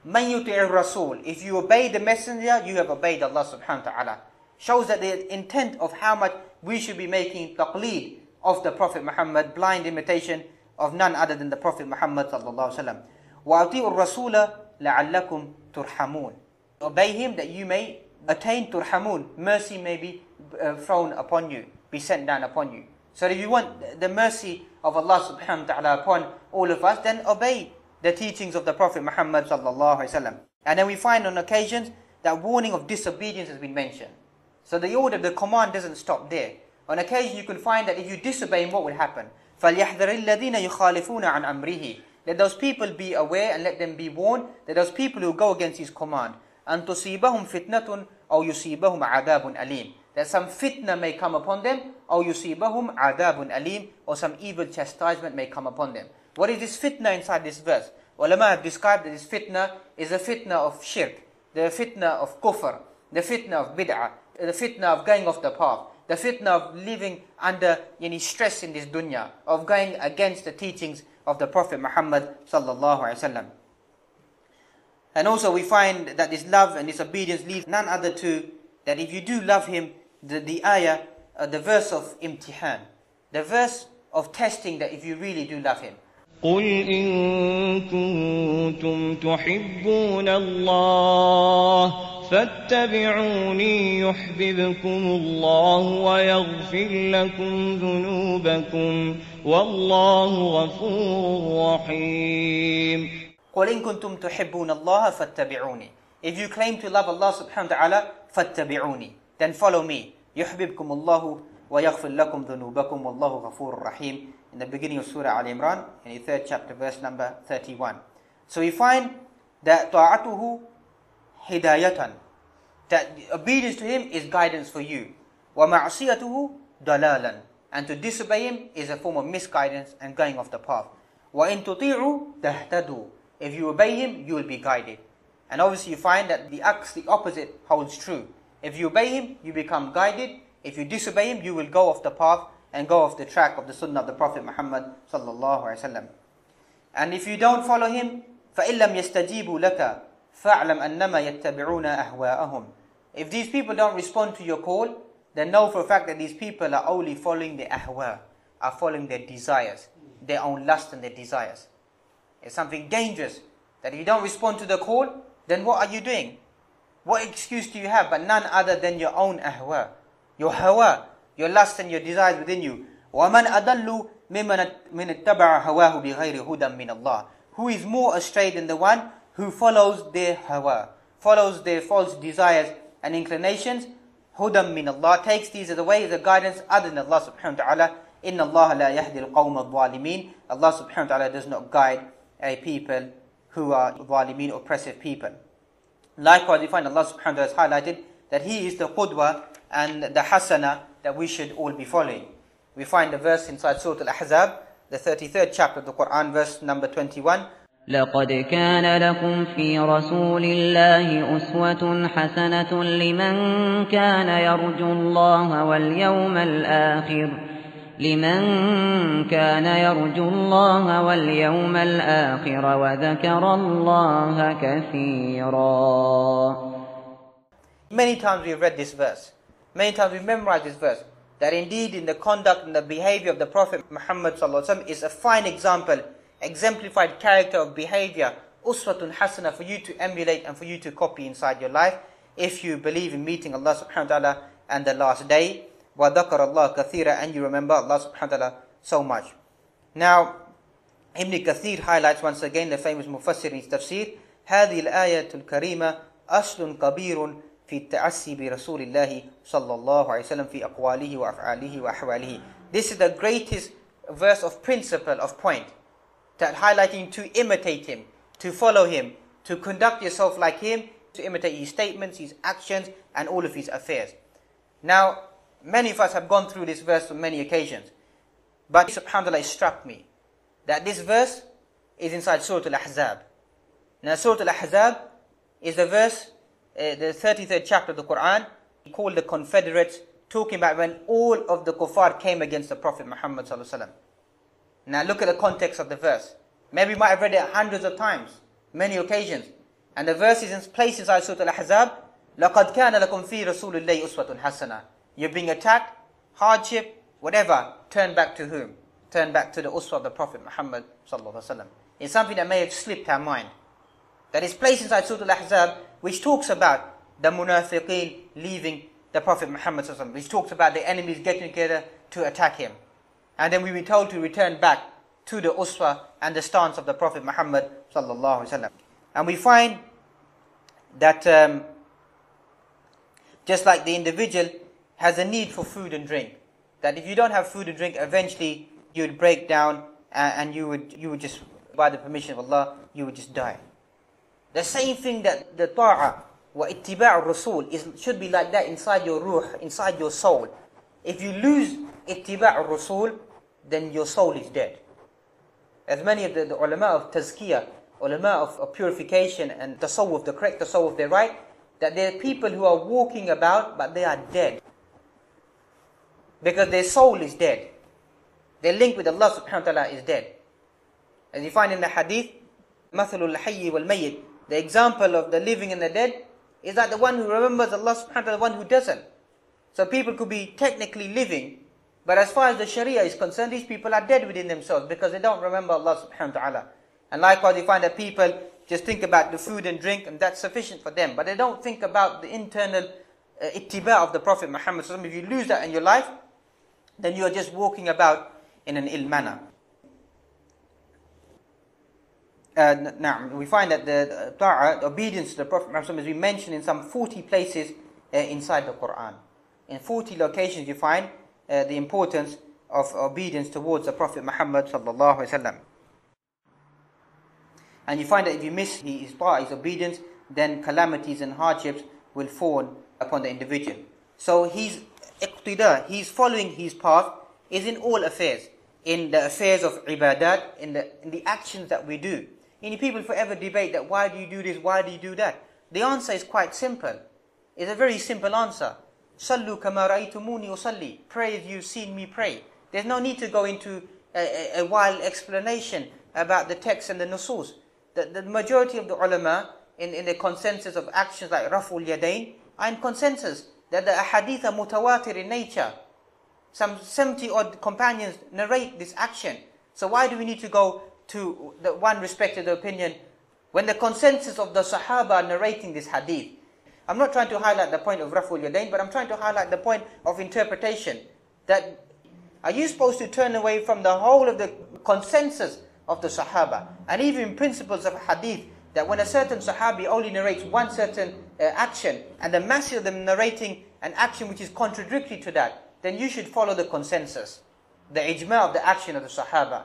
Man yuti'ir Rasul. If you obey the messenger, you have obeyed Allah subhanahu wa ta'ala. Shows that the intent of how much we should be making taqleed of the Prophet Muhammad, blind imitation of none other than the Prophet Muhammad sallallahu alaihi wasallam. وَأَطِيعُوا الرَّسُولَ لَعَلَّكُمْ تُرْحَمُونَ. Obey him that you may attain turhamun. Mercy may be thrown upon you, be sent down upon you. So if you want the mercy of Allah subhanahu wa ta'ala upon all of us, then obey the teachings of the Prophet Muhammad sallallahu alaihi wasallam. And then we find on occasions that warning of disobedience has been mentioned. So the order, the command doesn't stop there. On occasion you can find that if you disobey him, what would happen? فَلْيَحْذَرِ الَّذِينَ يُخَالِفُونَ عَنْ أَمْرِهِ. Let those people be aware and let them be warned that those people who go against his command, أَن تُصِيبَهُمْ فِتْنَةٌ أَوْ يُصِيبَهُمْ عَذَابٌ أَلِيمٌ. That some fitna may come upon them, أَوْ يُصِيبَهُمْ عَذَابٌ أَلِيمٌ, or some evil chastisement may come upon them. What is this fitna inside this verse? Ulama have described that this fitna is a fitna of shirk, the fitna of kufr, the fitna of bid'ah, the fitna of going off the path, the fitna of living under any stress in this dunya, of going against the teachings of the Prophet Muhammad sallallahu alaihi wasallam. And also we find that this love and this obedience leads none other to that if you do love him, the ayah, the verse of imtihan, the verse of testing, that if you really do love him. قل إن كنتم تحبون الله فاتبعوني يحببكم الله ويغفر لكم ذنوبكم والله غفور رحيم. قل إن كنتم تحبون الله فاتبعوني. If you claim to love Allah subhanahu wa ta'ala, فاتبعوني, then follow me. يحببكم الله ويغفر لكم ذنوبكم والله غفور رحيم. In the beginning of Surah Al-Imran, in the 3rd chapter, verse number 31. So we find that طاعته هداية, that obedience to him is guidance for you. ومعصيته ضلالا, and to disobey him is a form of misguidance and going off the path. وإن تطيعوا تهتدوا. If you obey him, you will be guided. And obviously you find that the opposite holds true. If you obey him, you become guided. If you disobey him, you will go off the path and go off the track of the sunnah of the Prophet Muhammad sallallahu alaihi wasallam. And if you don't follow him, فَإِن لَمْ يَسْتَجِيبُوا لَكَ فَاعْلَمْ أَنَّمَا يَتَّبِعُونَ أَهْوَاءَهُمْ. If these people don't respond to your call, then know for a fact that these people are only following their ahwa, are following their desires, their own lust and their desires. It's something dangerous, that if you don't respond to the call, then what are you doing? What excuse do you have but none other than your own ahwa, your hawa, your lust and your desires within you? وَمَنْ أَضَلُّ مِمَّنْ اتَّبَعَ هَوَاهُ بِغَيْرِ هُدًى مِّنَ اللَّهِ. Who is more astray than the one who follows their hawa, follows their false desires and inclinations? هُدًى مِّنَ اللَّهِ, takes these as the way, as a guidance other than Allah subhanahu wa ta'ala. إِنَّ اللَّهَ لَا يَهْدِي الْقَوْمَ الظَّالِمِينَ. Allah subhanahu wa ta'ala does not guide a people who are ظالمين, oppressive people. Likewise, we find Allah subhanahu wa ta'ala has highlighted that He is the qudwa and the hasana that we should all be following. We find the verse inside Surah Al-Ahzab, the 33rd chapter of the Quran, verse number 21. لقد كان لكم في رسول الله أسوة حسنة لمن كان يرجو الله واليوم الآخر وذكر الله كثيرا. Many times we have read this verse. Many times we memorized this verse. That indeed in the conduct and the behavior of the Prophet Muhammad sallallahu alaihi wasallam is a fine example, exemplified character of behavior, uswatun hasana, for you to emulate and for you to copy inside your life, if you believe in meeting Allah subhanahu wa ta'ala and the last day. وَذَكَرَ اللَّهَ كَثِيرًا, and you remember Allah subhanahu wa ta'ala so much. Now, Ibn Kathir highlights once again, the famous Mufassir in his tafsir, هذه الآية الكريمة أصل كبير في التعسي برسول الله صلى الله عليه وسلم في أقواله وأفعاله وأحواله. This is the greatest verse of principle, of point, that highlighting to imitate him, to follow him, to conduct yourself like him, to imitate his statements, his actions, and all of his affairs. Now, many of us have gone through this verse on many occasions, but subhanAllah, it struck me that this verse is inside Surah Al-Ahzab. Now, Surah Al-Ahzab is the verse, the 33rd chapter of the Quran, called the Confederates, talking about when all of the kuffar came against the Prophet Muhammad sallallahu alaihi wasallam. Now look at the context of the verse. Maybe you might have read it hundreds of times, many occasions. And the verse is in place inside Surah Al-Ahzab, لَقَدْ كَانَ لَكُمْ فِي رَسُولِ اللَّهِ أُسْوَةٌ حَسَنَةٌ. You're being attacked, hardship, whatever, turn back to whom? Turn back to the uswa of the Prophet Muhammad sallallahu alaihi wasallam. It's something that may have slipped our mind. That is placed inside Surah Al-Ahzab, which talks about the munafiqeen leaving the Prophet Muhammad sallallahu alaihi wasallam, which talks about the enemies getting together to attack him. And then we were told to return back to the uswa and the stance of the Prophet Muhammad sallallahu alaihi wasallam. And we find that just like the individual has a need for food and drink, that if you don't have food and drink, eventually you would break down and you would just, by the permission of Allah, you would just die. The same thing that the ta'ah wa ittiba'ur rasul should be like that inside your ruh, inside your soul. If you lose ittiba'ur rasul, then your soul is dead. As many of the ulama of tazkiyah, ulama of purification and tasawwuf, the correct tasawwuf, they write that there are people who are walking about but they are dead. Because their soul is dead. Their link with Allah subhanahu wa ta'ala is dead. As you find in the hadith, مَثَلُ الْحَيِّ وَالْمَيِّتِ, the example of the living and the dead is that the one who remembers Allah subhanahu wa ta'ala, the one who doesn't. So people could be technically living, but as far as the Sharia is concerned, these people are dead within themselves because they don't remember Allah subhanahu wa ta'ala. And likewise, you find that people just think about the food and drink and that's sufficient for them. But they don't think about the internal ittiba of the Prophet Muhammad. If you lose that in your life, then you are just walking about in an ill manner. Now, we find that the ta'ah, obedience to the Prophet Muhammad, as we mentioned in some 40 places inside the Quran. In 40 locations you find the importance of obedience towards the Prophet Muhammad sallallahu alaihi wasallam. And you find that if you miss his ta'ah, his obedience, then calamities and hardships will fall upon the individual. So his iqtida, he's following his path, is in all affairs. In the affairs of ibadat, in the actions that we do. People forever debate that, why do you do this, why do you do that? The answer is quite simple. It's a very simple answer. Sallu kama ra'aytumuni usalli. Pray as you've seen me pray. There's no need to go into a wild explanation about the text and the nusus. The majority of the ulama in the consensus of actions like Raf'ul Yadayn are in consensus that the ahadith are mutawatir in nature. Some 70 odd companions narrate this action. So why do we need to go to the one respected opinion when the consensus of the Sahaba are narrating this hadith? I'm not trying to highlight the point of Raf'ul Yadayn, but I'm trying to highlight the point of interpretation. That are you supposed to turn away from the whole of the consensus of the Sahaba? And even principles of hadith, that when a certain Sahabi only narrates one certain action, and the masses of them narrating an action which is contradictory to that, then you should follow the consensus, the ijma of the action of the Sahaba.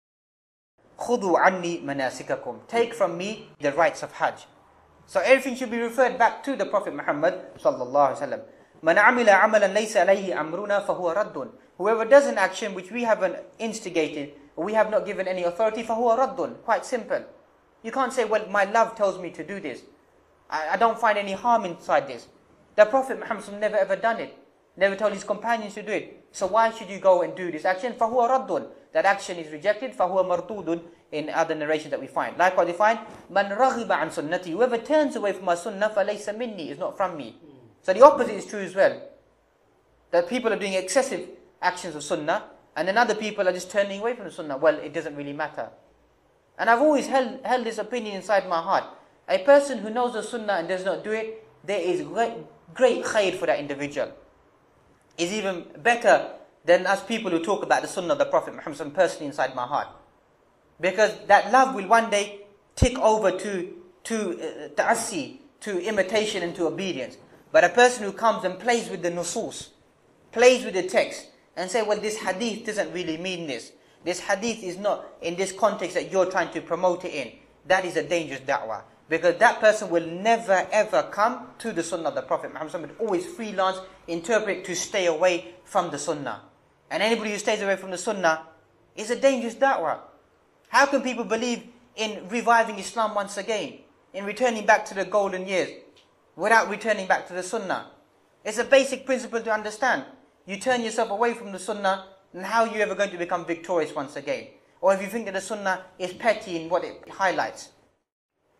خُذُوا عَنِّي مَنَاسِكَكُمْ. Take from me the rites of Hajj. So everything should be referred back to the Prophet Muhammad sallallahu alaihi wasallam. مَنْ عَمِلَ عَمَلًا لَيْسَ عَلَيْهِ أَمْرُنَا فَهُوَ رَدٌّ. Whoever does an action which we haven't instigated, or we have not given any authority, فَهُوَ رَدٌّ. Quite simple. You can't say, well, my love tells me to do this. I don't find any harm inside this. The Prophet Muhammad never ever done it. Never told his companions to do it. So why should you go and do this action? فَهُوَ رَدٌّ. That action is rejected. فَهُوَ مَرْتُودٌ. In other narrations that we find. Likewise we find, مَنْ رَغِبَ عَنْ سُنَّتِي. Whoever turns away from my sunnah, فَلَيْسَ مِنِّي. Is not from me. So the opposite is true as well. That people are doing excessive actions of sunnah, and then other people are just turning away from the sunnah. Well, it doesn't really matter. And I've always held this opinion inside my heart. A person who knows the sunnah and does not do it, there is great khair for that individual. It's even better than us people who talk about the sunnah of the Prophet Muhammad personally inside my heart. Because that love will one day tick over to ta'assi, to imitation and to obedience. But a person who comes and plays with the nusus, plays with the text, and say, well, this hadith doesn't really mean this. This hadith is not in this context that you're trying to promote it in. That is a dangerous da'wah. Because that person will never ever come to the sunnah of the Prophet Muhammad. Always freelance, interpret to stay away from the sunnah. And anybody who stays away from the sunnah is a dangerous da'wah. How can people believe in reviving Islam once again, in returning back to the golden years, without returning back to the sunnah? It's a basic principle to understand. You turn yourself away from the sunnah, then how are you ever going to become victorious once again? Or if you think that the sunnah is petty in what it highlights.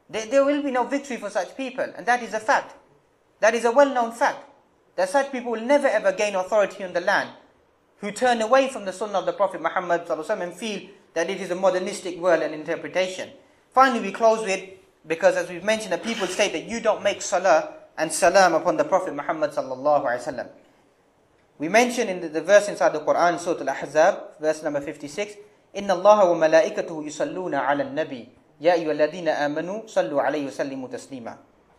There will be no victory for such people, and that is a fact. That is a well-known fact, that such people will never ever gain authority on the land, who turn away from the sunnah of the Prophet Muhammad ﷺ and feel that it is a modernistic world and interpretation. Finally, we close with, because as we've mentioned, the people state that you don't make salah and salam upon the Prophet Muhammad ﷺ. We mentioned in the verse inside the Quran, Surah Al-Ahzab, verse number 56, إِنَّ اللَّهَ وَمَلَائِكَتُهُ يُصَلُّونَ عَلَى النَّبِيِّ يَا أَيُّهَا الَّذِينَ آمَنُوا صَلُّوا عَلَيْهِ وَسَلِّمُوا تَسْلِيمًا.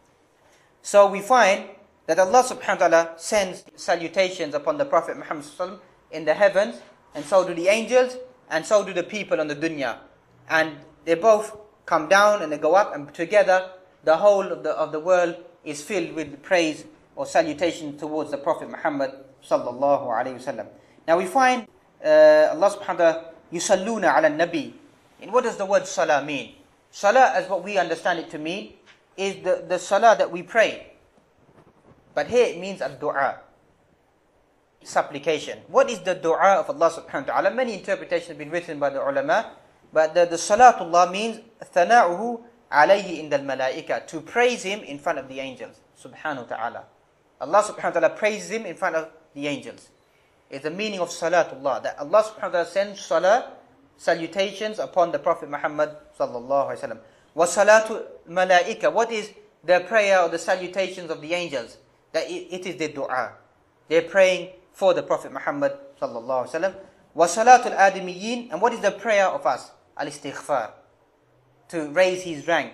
So we find that Allah subhanahu wa ta'ala sends salutations upon the Prophet Muhammad ﷺ in the heavens, and so do the angels, and so do the people on the dunya. And they both come down and they go up, and together the whole of the world is filled with praise or salutation towards the Prophet Muhammad sallallahu alayhi wasallam. Now we find Allah subhanahu wa ta'ala yusalluna ala nabi. And what does the word salah mean? Salah, as what we understand it to mean, is the salah that we pray. But here it means ad-du'a, supplication. What is the dua of Allah subhanahu wa ta'ala? Many interpretations have been written by the ulama, but the salatullah means thana'uhu alayhi inda al-malaika, to praise him in front of the angels, subhanahu wa ta'ala. Allah subhanahu wa ta'ala praises him in front of the angels. It's the meaning of salatullah, that Allah subhanahu wa ta'ala sends salah, salutations upon the Prophet Muhammad sallallahu alayhi wa sallam. Wa salatu malaika, what is the prayer or the salutations of the angels? That it is the dua. They're praying for the Prophet Muhammad sallallahu alaihi wasallam. Wa salatul adamiyyin, and what is the prayer of us? Al-istighfar, to raise his rank,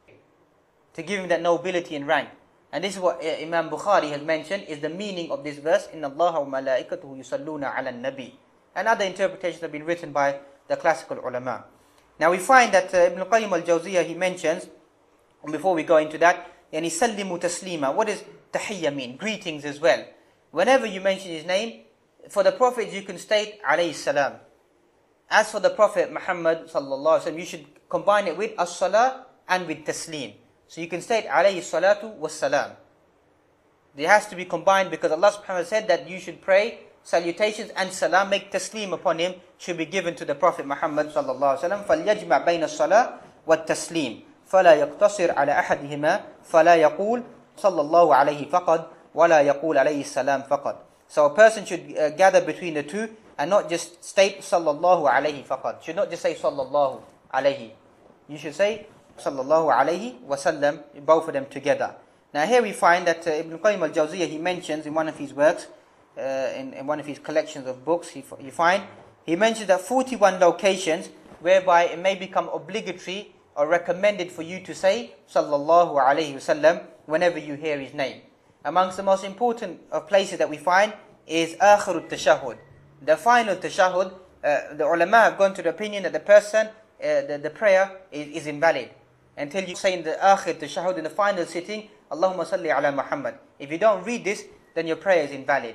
to give him that nobility and rank. And this is what Imam Bukhari has mentioned is the meaning of this verse. Inna Allaha wa malaikatuhu yusalluna ala nabi. And other interpretations have been written by the classical ulama. Now we find that Ibn Qayyim al-Jawziyah, he mentions, and before we go into that, yani sallimu taslima. What does tahiyya mean? Greetings as well. Whenever you mention his name, for the Prophet you can state alayhi salam. As for the Prophet Muhammad sallallahu alaihi wasallam, you should combine it with as-salah and with taslim. So you can state alayhi salatu was salam. It has to be combined because Allah subhanahu wa ta'ala said that you should pray salutations and salam, make taslim upon him, should be given to the Prophet Muhammad sallallahu alaihi wasallam. فَلْيَجْمَعْ بَيْنَ الصَّلَاةِ وَالتَّسْلِيمِ فَلَا يَقْتَصِرْ عَلَى أَحَدِهِمَا فَلَا يَقُولْ صَلَّى اللَّهُ عَلَيْهِ فَقَدْ وَلَا يَقُولْ عَلَيْهِ السَّلَامِ فَقَدْ. So a person should gather between the two and not just state sallallahu alayhi faqad. Should not just say sallallahu alayhi. You should say sallallahu alayhi wasallam, both of them together. Now here we find that Ibn Qayyim al-Jawziyah, he mentions in one of his works, in one of his collections of books, he mentions that 41 locations whereby it may become obligatory or recommended for you to say sallallahu alayhi wasallam whenever you hear his name. Amongst the most important of places that we find is akhirut tashahhud, the final tashahhud. The ulama have gone to the opinion that the person, the prayer is invalid until you say in the akhir tashahhud, in the final sitting, Allahumma salli ala Muhammad. If you don't read this, then your prayer is invalid.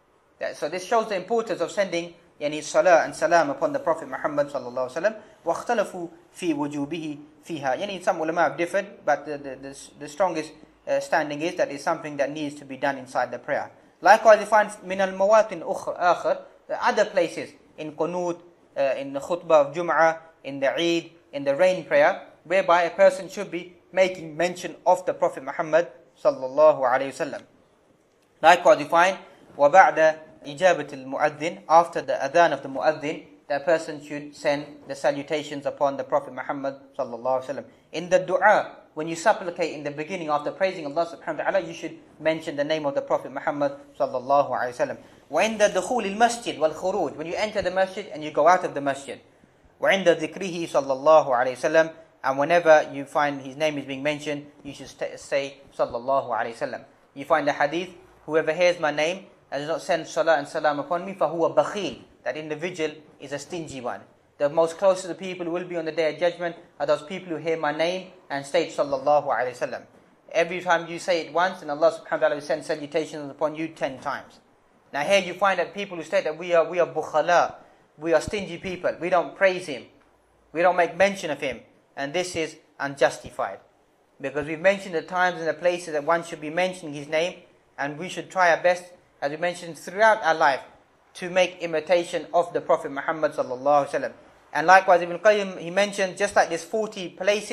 So this shows the importance of sending yani salah and salam upon the Prophet Muhammad sallallahu alaihi wasallam. وَاخْتَلَفُوا فِي وُجُوبِهِ فِيهَا. Yani some ulama have differed, but the strongest standing is that it's something that needs to be done inside the prayer. Likewise, you find min al-mawatin akhar, the other places in qunut, in the khutbah of Jum'ah, in the Eid, in the rain prayer, whereby a person should be making mention of the Prophet Muhammad sallallahu alayhi wasallam. Likewise, you find وَبَعْدَ إِجَابَةِ الْمُؤَذِّنِ, after the adhan of the mu'adhin, that person should send the salutations upon the Prophet Muhammad sallallahu alaihi wasallam. In the dua, when you supplicate in the beginning after praising Allah subhanahu wa ta'ala, you should mention the name of the Prophet Muhammad sallallahu alaihi wasallam. وَعِنْدَ دُخُولِ الْمَسْجِدِ وَالْخُرُوجِ, when you enter the masjid and you go out of the masjid. وَعِنْدَ ذِكْرِهِ sallallahu alaihi wasallam, and whenever you find his name is being mentioned, you should say sallallahu alaihi wasallam. You find the hadith, whoever hears my name and does not send salah and salam upon me, فَهُوَ بَخِيلٌ, that individual is a stingy one. The most closest people who will be on the day of judgment are those people who hear my name and state sallallahu alaihi wasallam. Every time you say it once, and Allah subhanahu wa ta'ala will send salutations upon you 10 times. Now here you find that people who state that we are bukhala, we are stingy people, we don't praise him, we don't make mention of him, and this is unjustified. Because we've mentioned the times and the places that one should be mentioning his name, and we should try our best, as we mentioned throughout our life, to make imitation of the Prophet Muhammad sallallahu alaihi wasallam. And likewise, Ibn Qayyim, he mentioned just like there's 40 places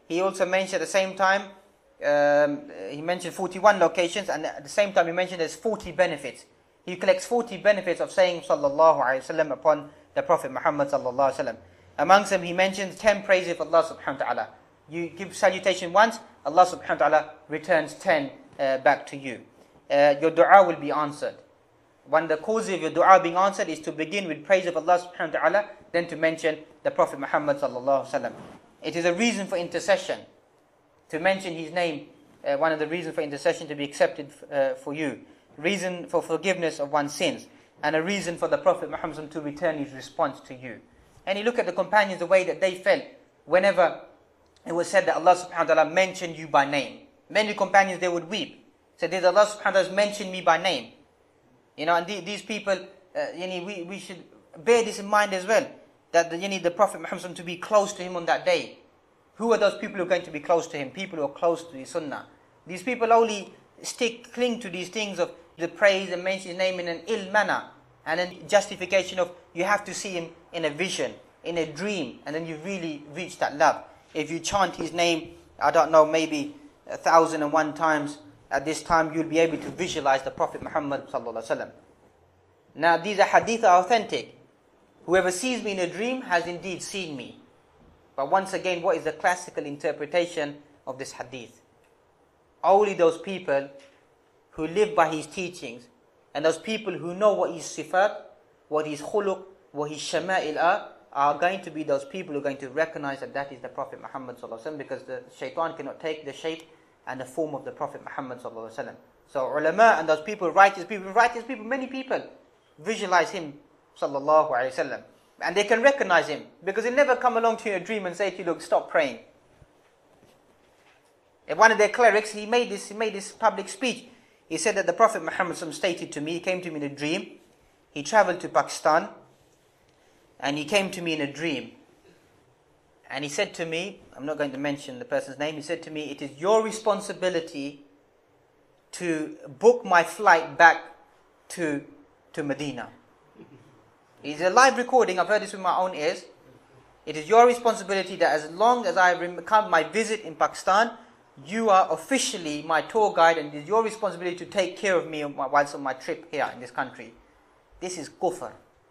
he also mentioned at the same time, he mentioned 41 locations, and at the same time he mentioned there's 40 benefits. He collects 40 benefits of saying sallallahu alaihi wasallam upon the Prophet Muhammad sallallahu alaihi wasallam. Amongst them he mentions 10 praises of Allah subhanahu wa ta'ala. You give salutation once, Allah subhanahu wa ta'ala returns 10 back to you. Your dua will be answered. One of the causes of your dua being answered is to begin with praise of Allah subhanahu wa ta'ala, then to mention the Prophet Muhammad sallallahu alaihi wasallam. It is a reason for intercession to mention his name, one of the reasons for intercession to be accepted for you, reason for forgiveness of one's sins, and a reason for the Prophet Muhammad to return his response to you. And you look at the companions, the way that they felt whenever it was said that Allah subhanahu wa ta'ala mentioned you by name. Many companions, they would weep. Said, did Allah subhanahu wa ta'ala mention me by name? You know, and these people, we should bear this in mind as well, that the Prophet Muhammad to be close to him on that day. Who are those people who are going to be close to him? People who are close to the Sunnah. These people only cling to these things of the praise and mention his name in an ill manner, and then justification of you have to see him in a vision, in a dream, and then you really reach that love. If you chant his name, I don't know, maybe 1,001 times, at this time you'll be able to visualize the Prophet Muhammad sallallahu alaihi wasallam. Now these are hadith are authentic. Whoever sees me in a dream has indeed seen me. But once again, what is the classical interpretation of this hadith? Only those people who live by his teachings, and those people who know what his sifat, what his khuluq, what his shama'il are going to be those people who are going to recognize that that is the Prophet Muhammad sallallahu alaihi wasallam, because the shaitan cannot take the shape and the form of the Prophet Muhammad sallallahu alaihi wasallam. So ulama and those people, righteous people, many people visualize him sallallahu alaihi wasallam, and they can recognize him because he never come along to you in a dream and say to you, look, stop praying. If one of their clerics, he made this public speech. He said that the Prophet Muhammad stated to me, he came to me in a dream. He traveled to Pakistan, and he came to me in a dream. And he said to me, I'm not going to mention the person's name, he said to me, it is your responsibility to book my flight back to Medina. It's a live recording, I've heard this with my own ears. It is your responsibility that as long as I come my visit in Pakistan, you are officially my tour guide, and it is your responsibility to take care of me whilst on my trip here in this country. This is kufr.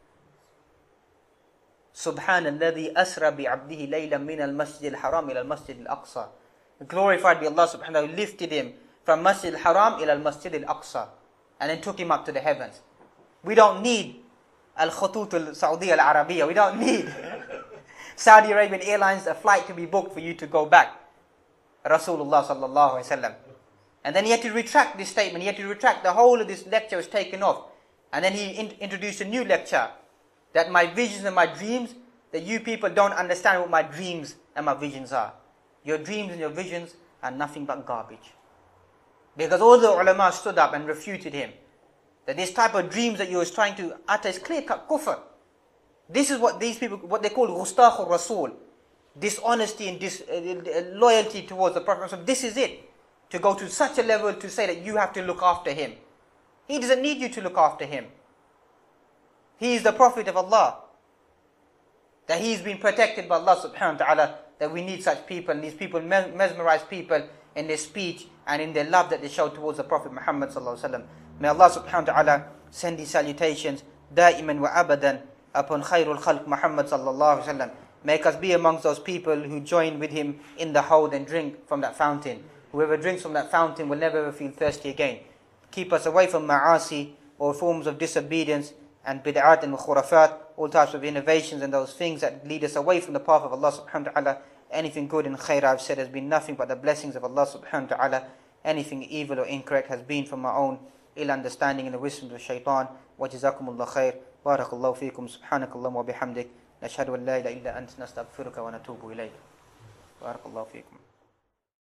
Subhanalladhi asra bi'abdihi laylan min al-masjid al-haram ila al-masjid al-aqsa. Glorified be Allah subhanahu wa ta'ala, who lifted him from Masjid al-Haram ila al-Masjid al-Aqsa, and then took him up to the heavens. We don't need Al-Khutut al-Saudi al-Arabiya. We don't need Saudi Arabian Airlines, a flight to be booked for you to go back. Rasulullah sallallahu alaihi wasallam. And then he had to retract this statement. He had to retract. The whole of this lecture was taken off. And then he introduced a new lecture, that my visions and my dreams, that you people don't understand what my dreams and my visions are. Your dreams and your visions are nothing but garbage. Because all the ulama stood up and refuted him, that this type of dreams that you was trying to utter is clear-cut kufr. This is what these people, what they call Ghustakhur Rasul, dishonesty and loyalty towards the Prophet. This is it, to go to such a level to say that you have to look after him. He doesn't need you to look after him. He is the Prophet of Allah, that he has been protected by Allah subhanahu wa ta'ala, that we need such people, and these people mesmerize people in their speech and in their love that they show towards the Prophet Muhammad sallallahu alaihi wasallam. May Allah subhanahu wa ta'ala send these salutations da'iman wa abadan upon khairul khalq Muhammad sallallahu alaihi wasallam. Make us be amongst those people who join with him in the hold and drink from that fountain. Whoever drinks from that fountain will never ever feel thirsty again. Keep us away from ma'asi, or forms of disobedience, and bid'at and khurafat, all types of innovations and those things that lead us away from the path of Allah subhanahu wa ta'ala. Anything good and khair I've said has been nothing but the blessings of Allah subhanahu wa ta'ala. Anything evil or incorrect has been from my own ill understanding and the wisdom of shaitan. Wa jazakumullah khair. Barakallahu feekum. Subhanakallah wa bihamdik. Nashhadu an la ilaha illa anta nastaghfiruka wa natubu ilayk. Barakallahu feekum.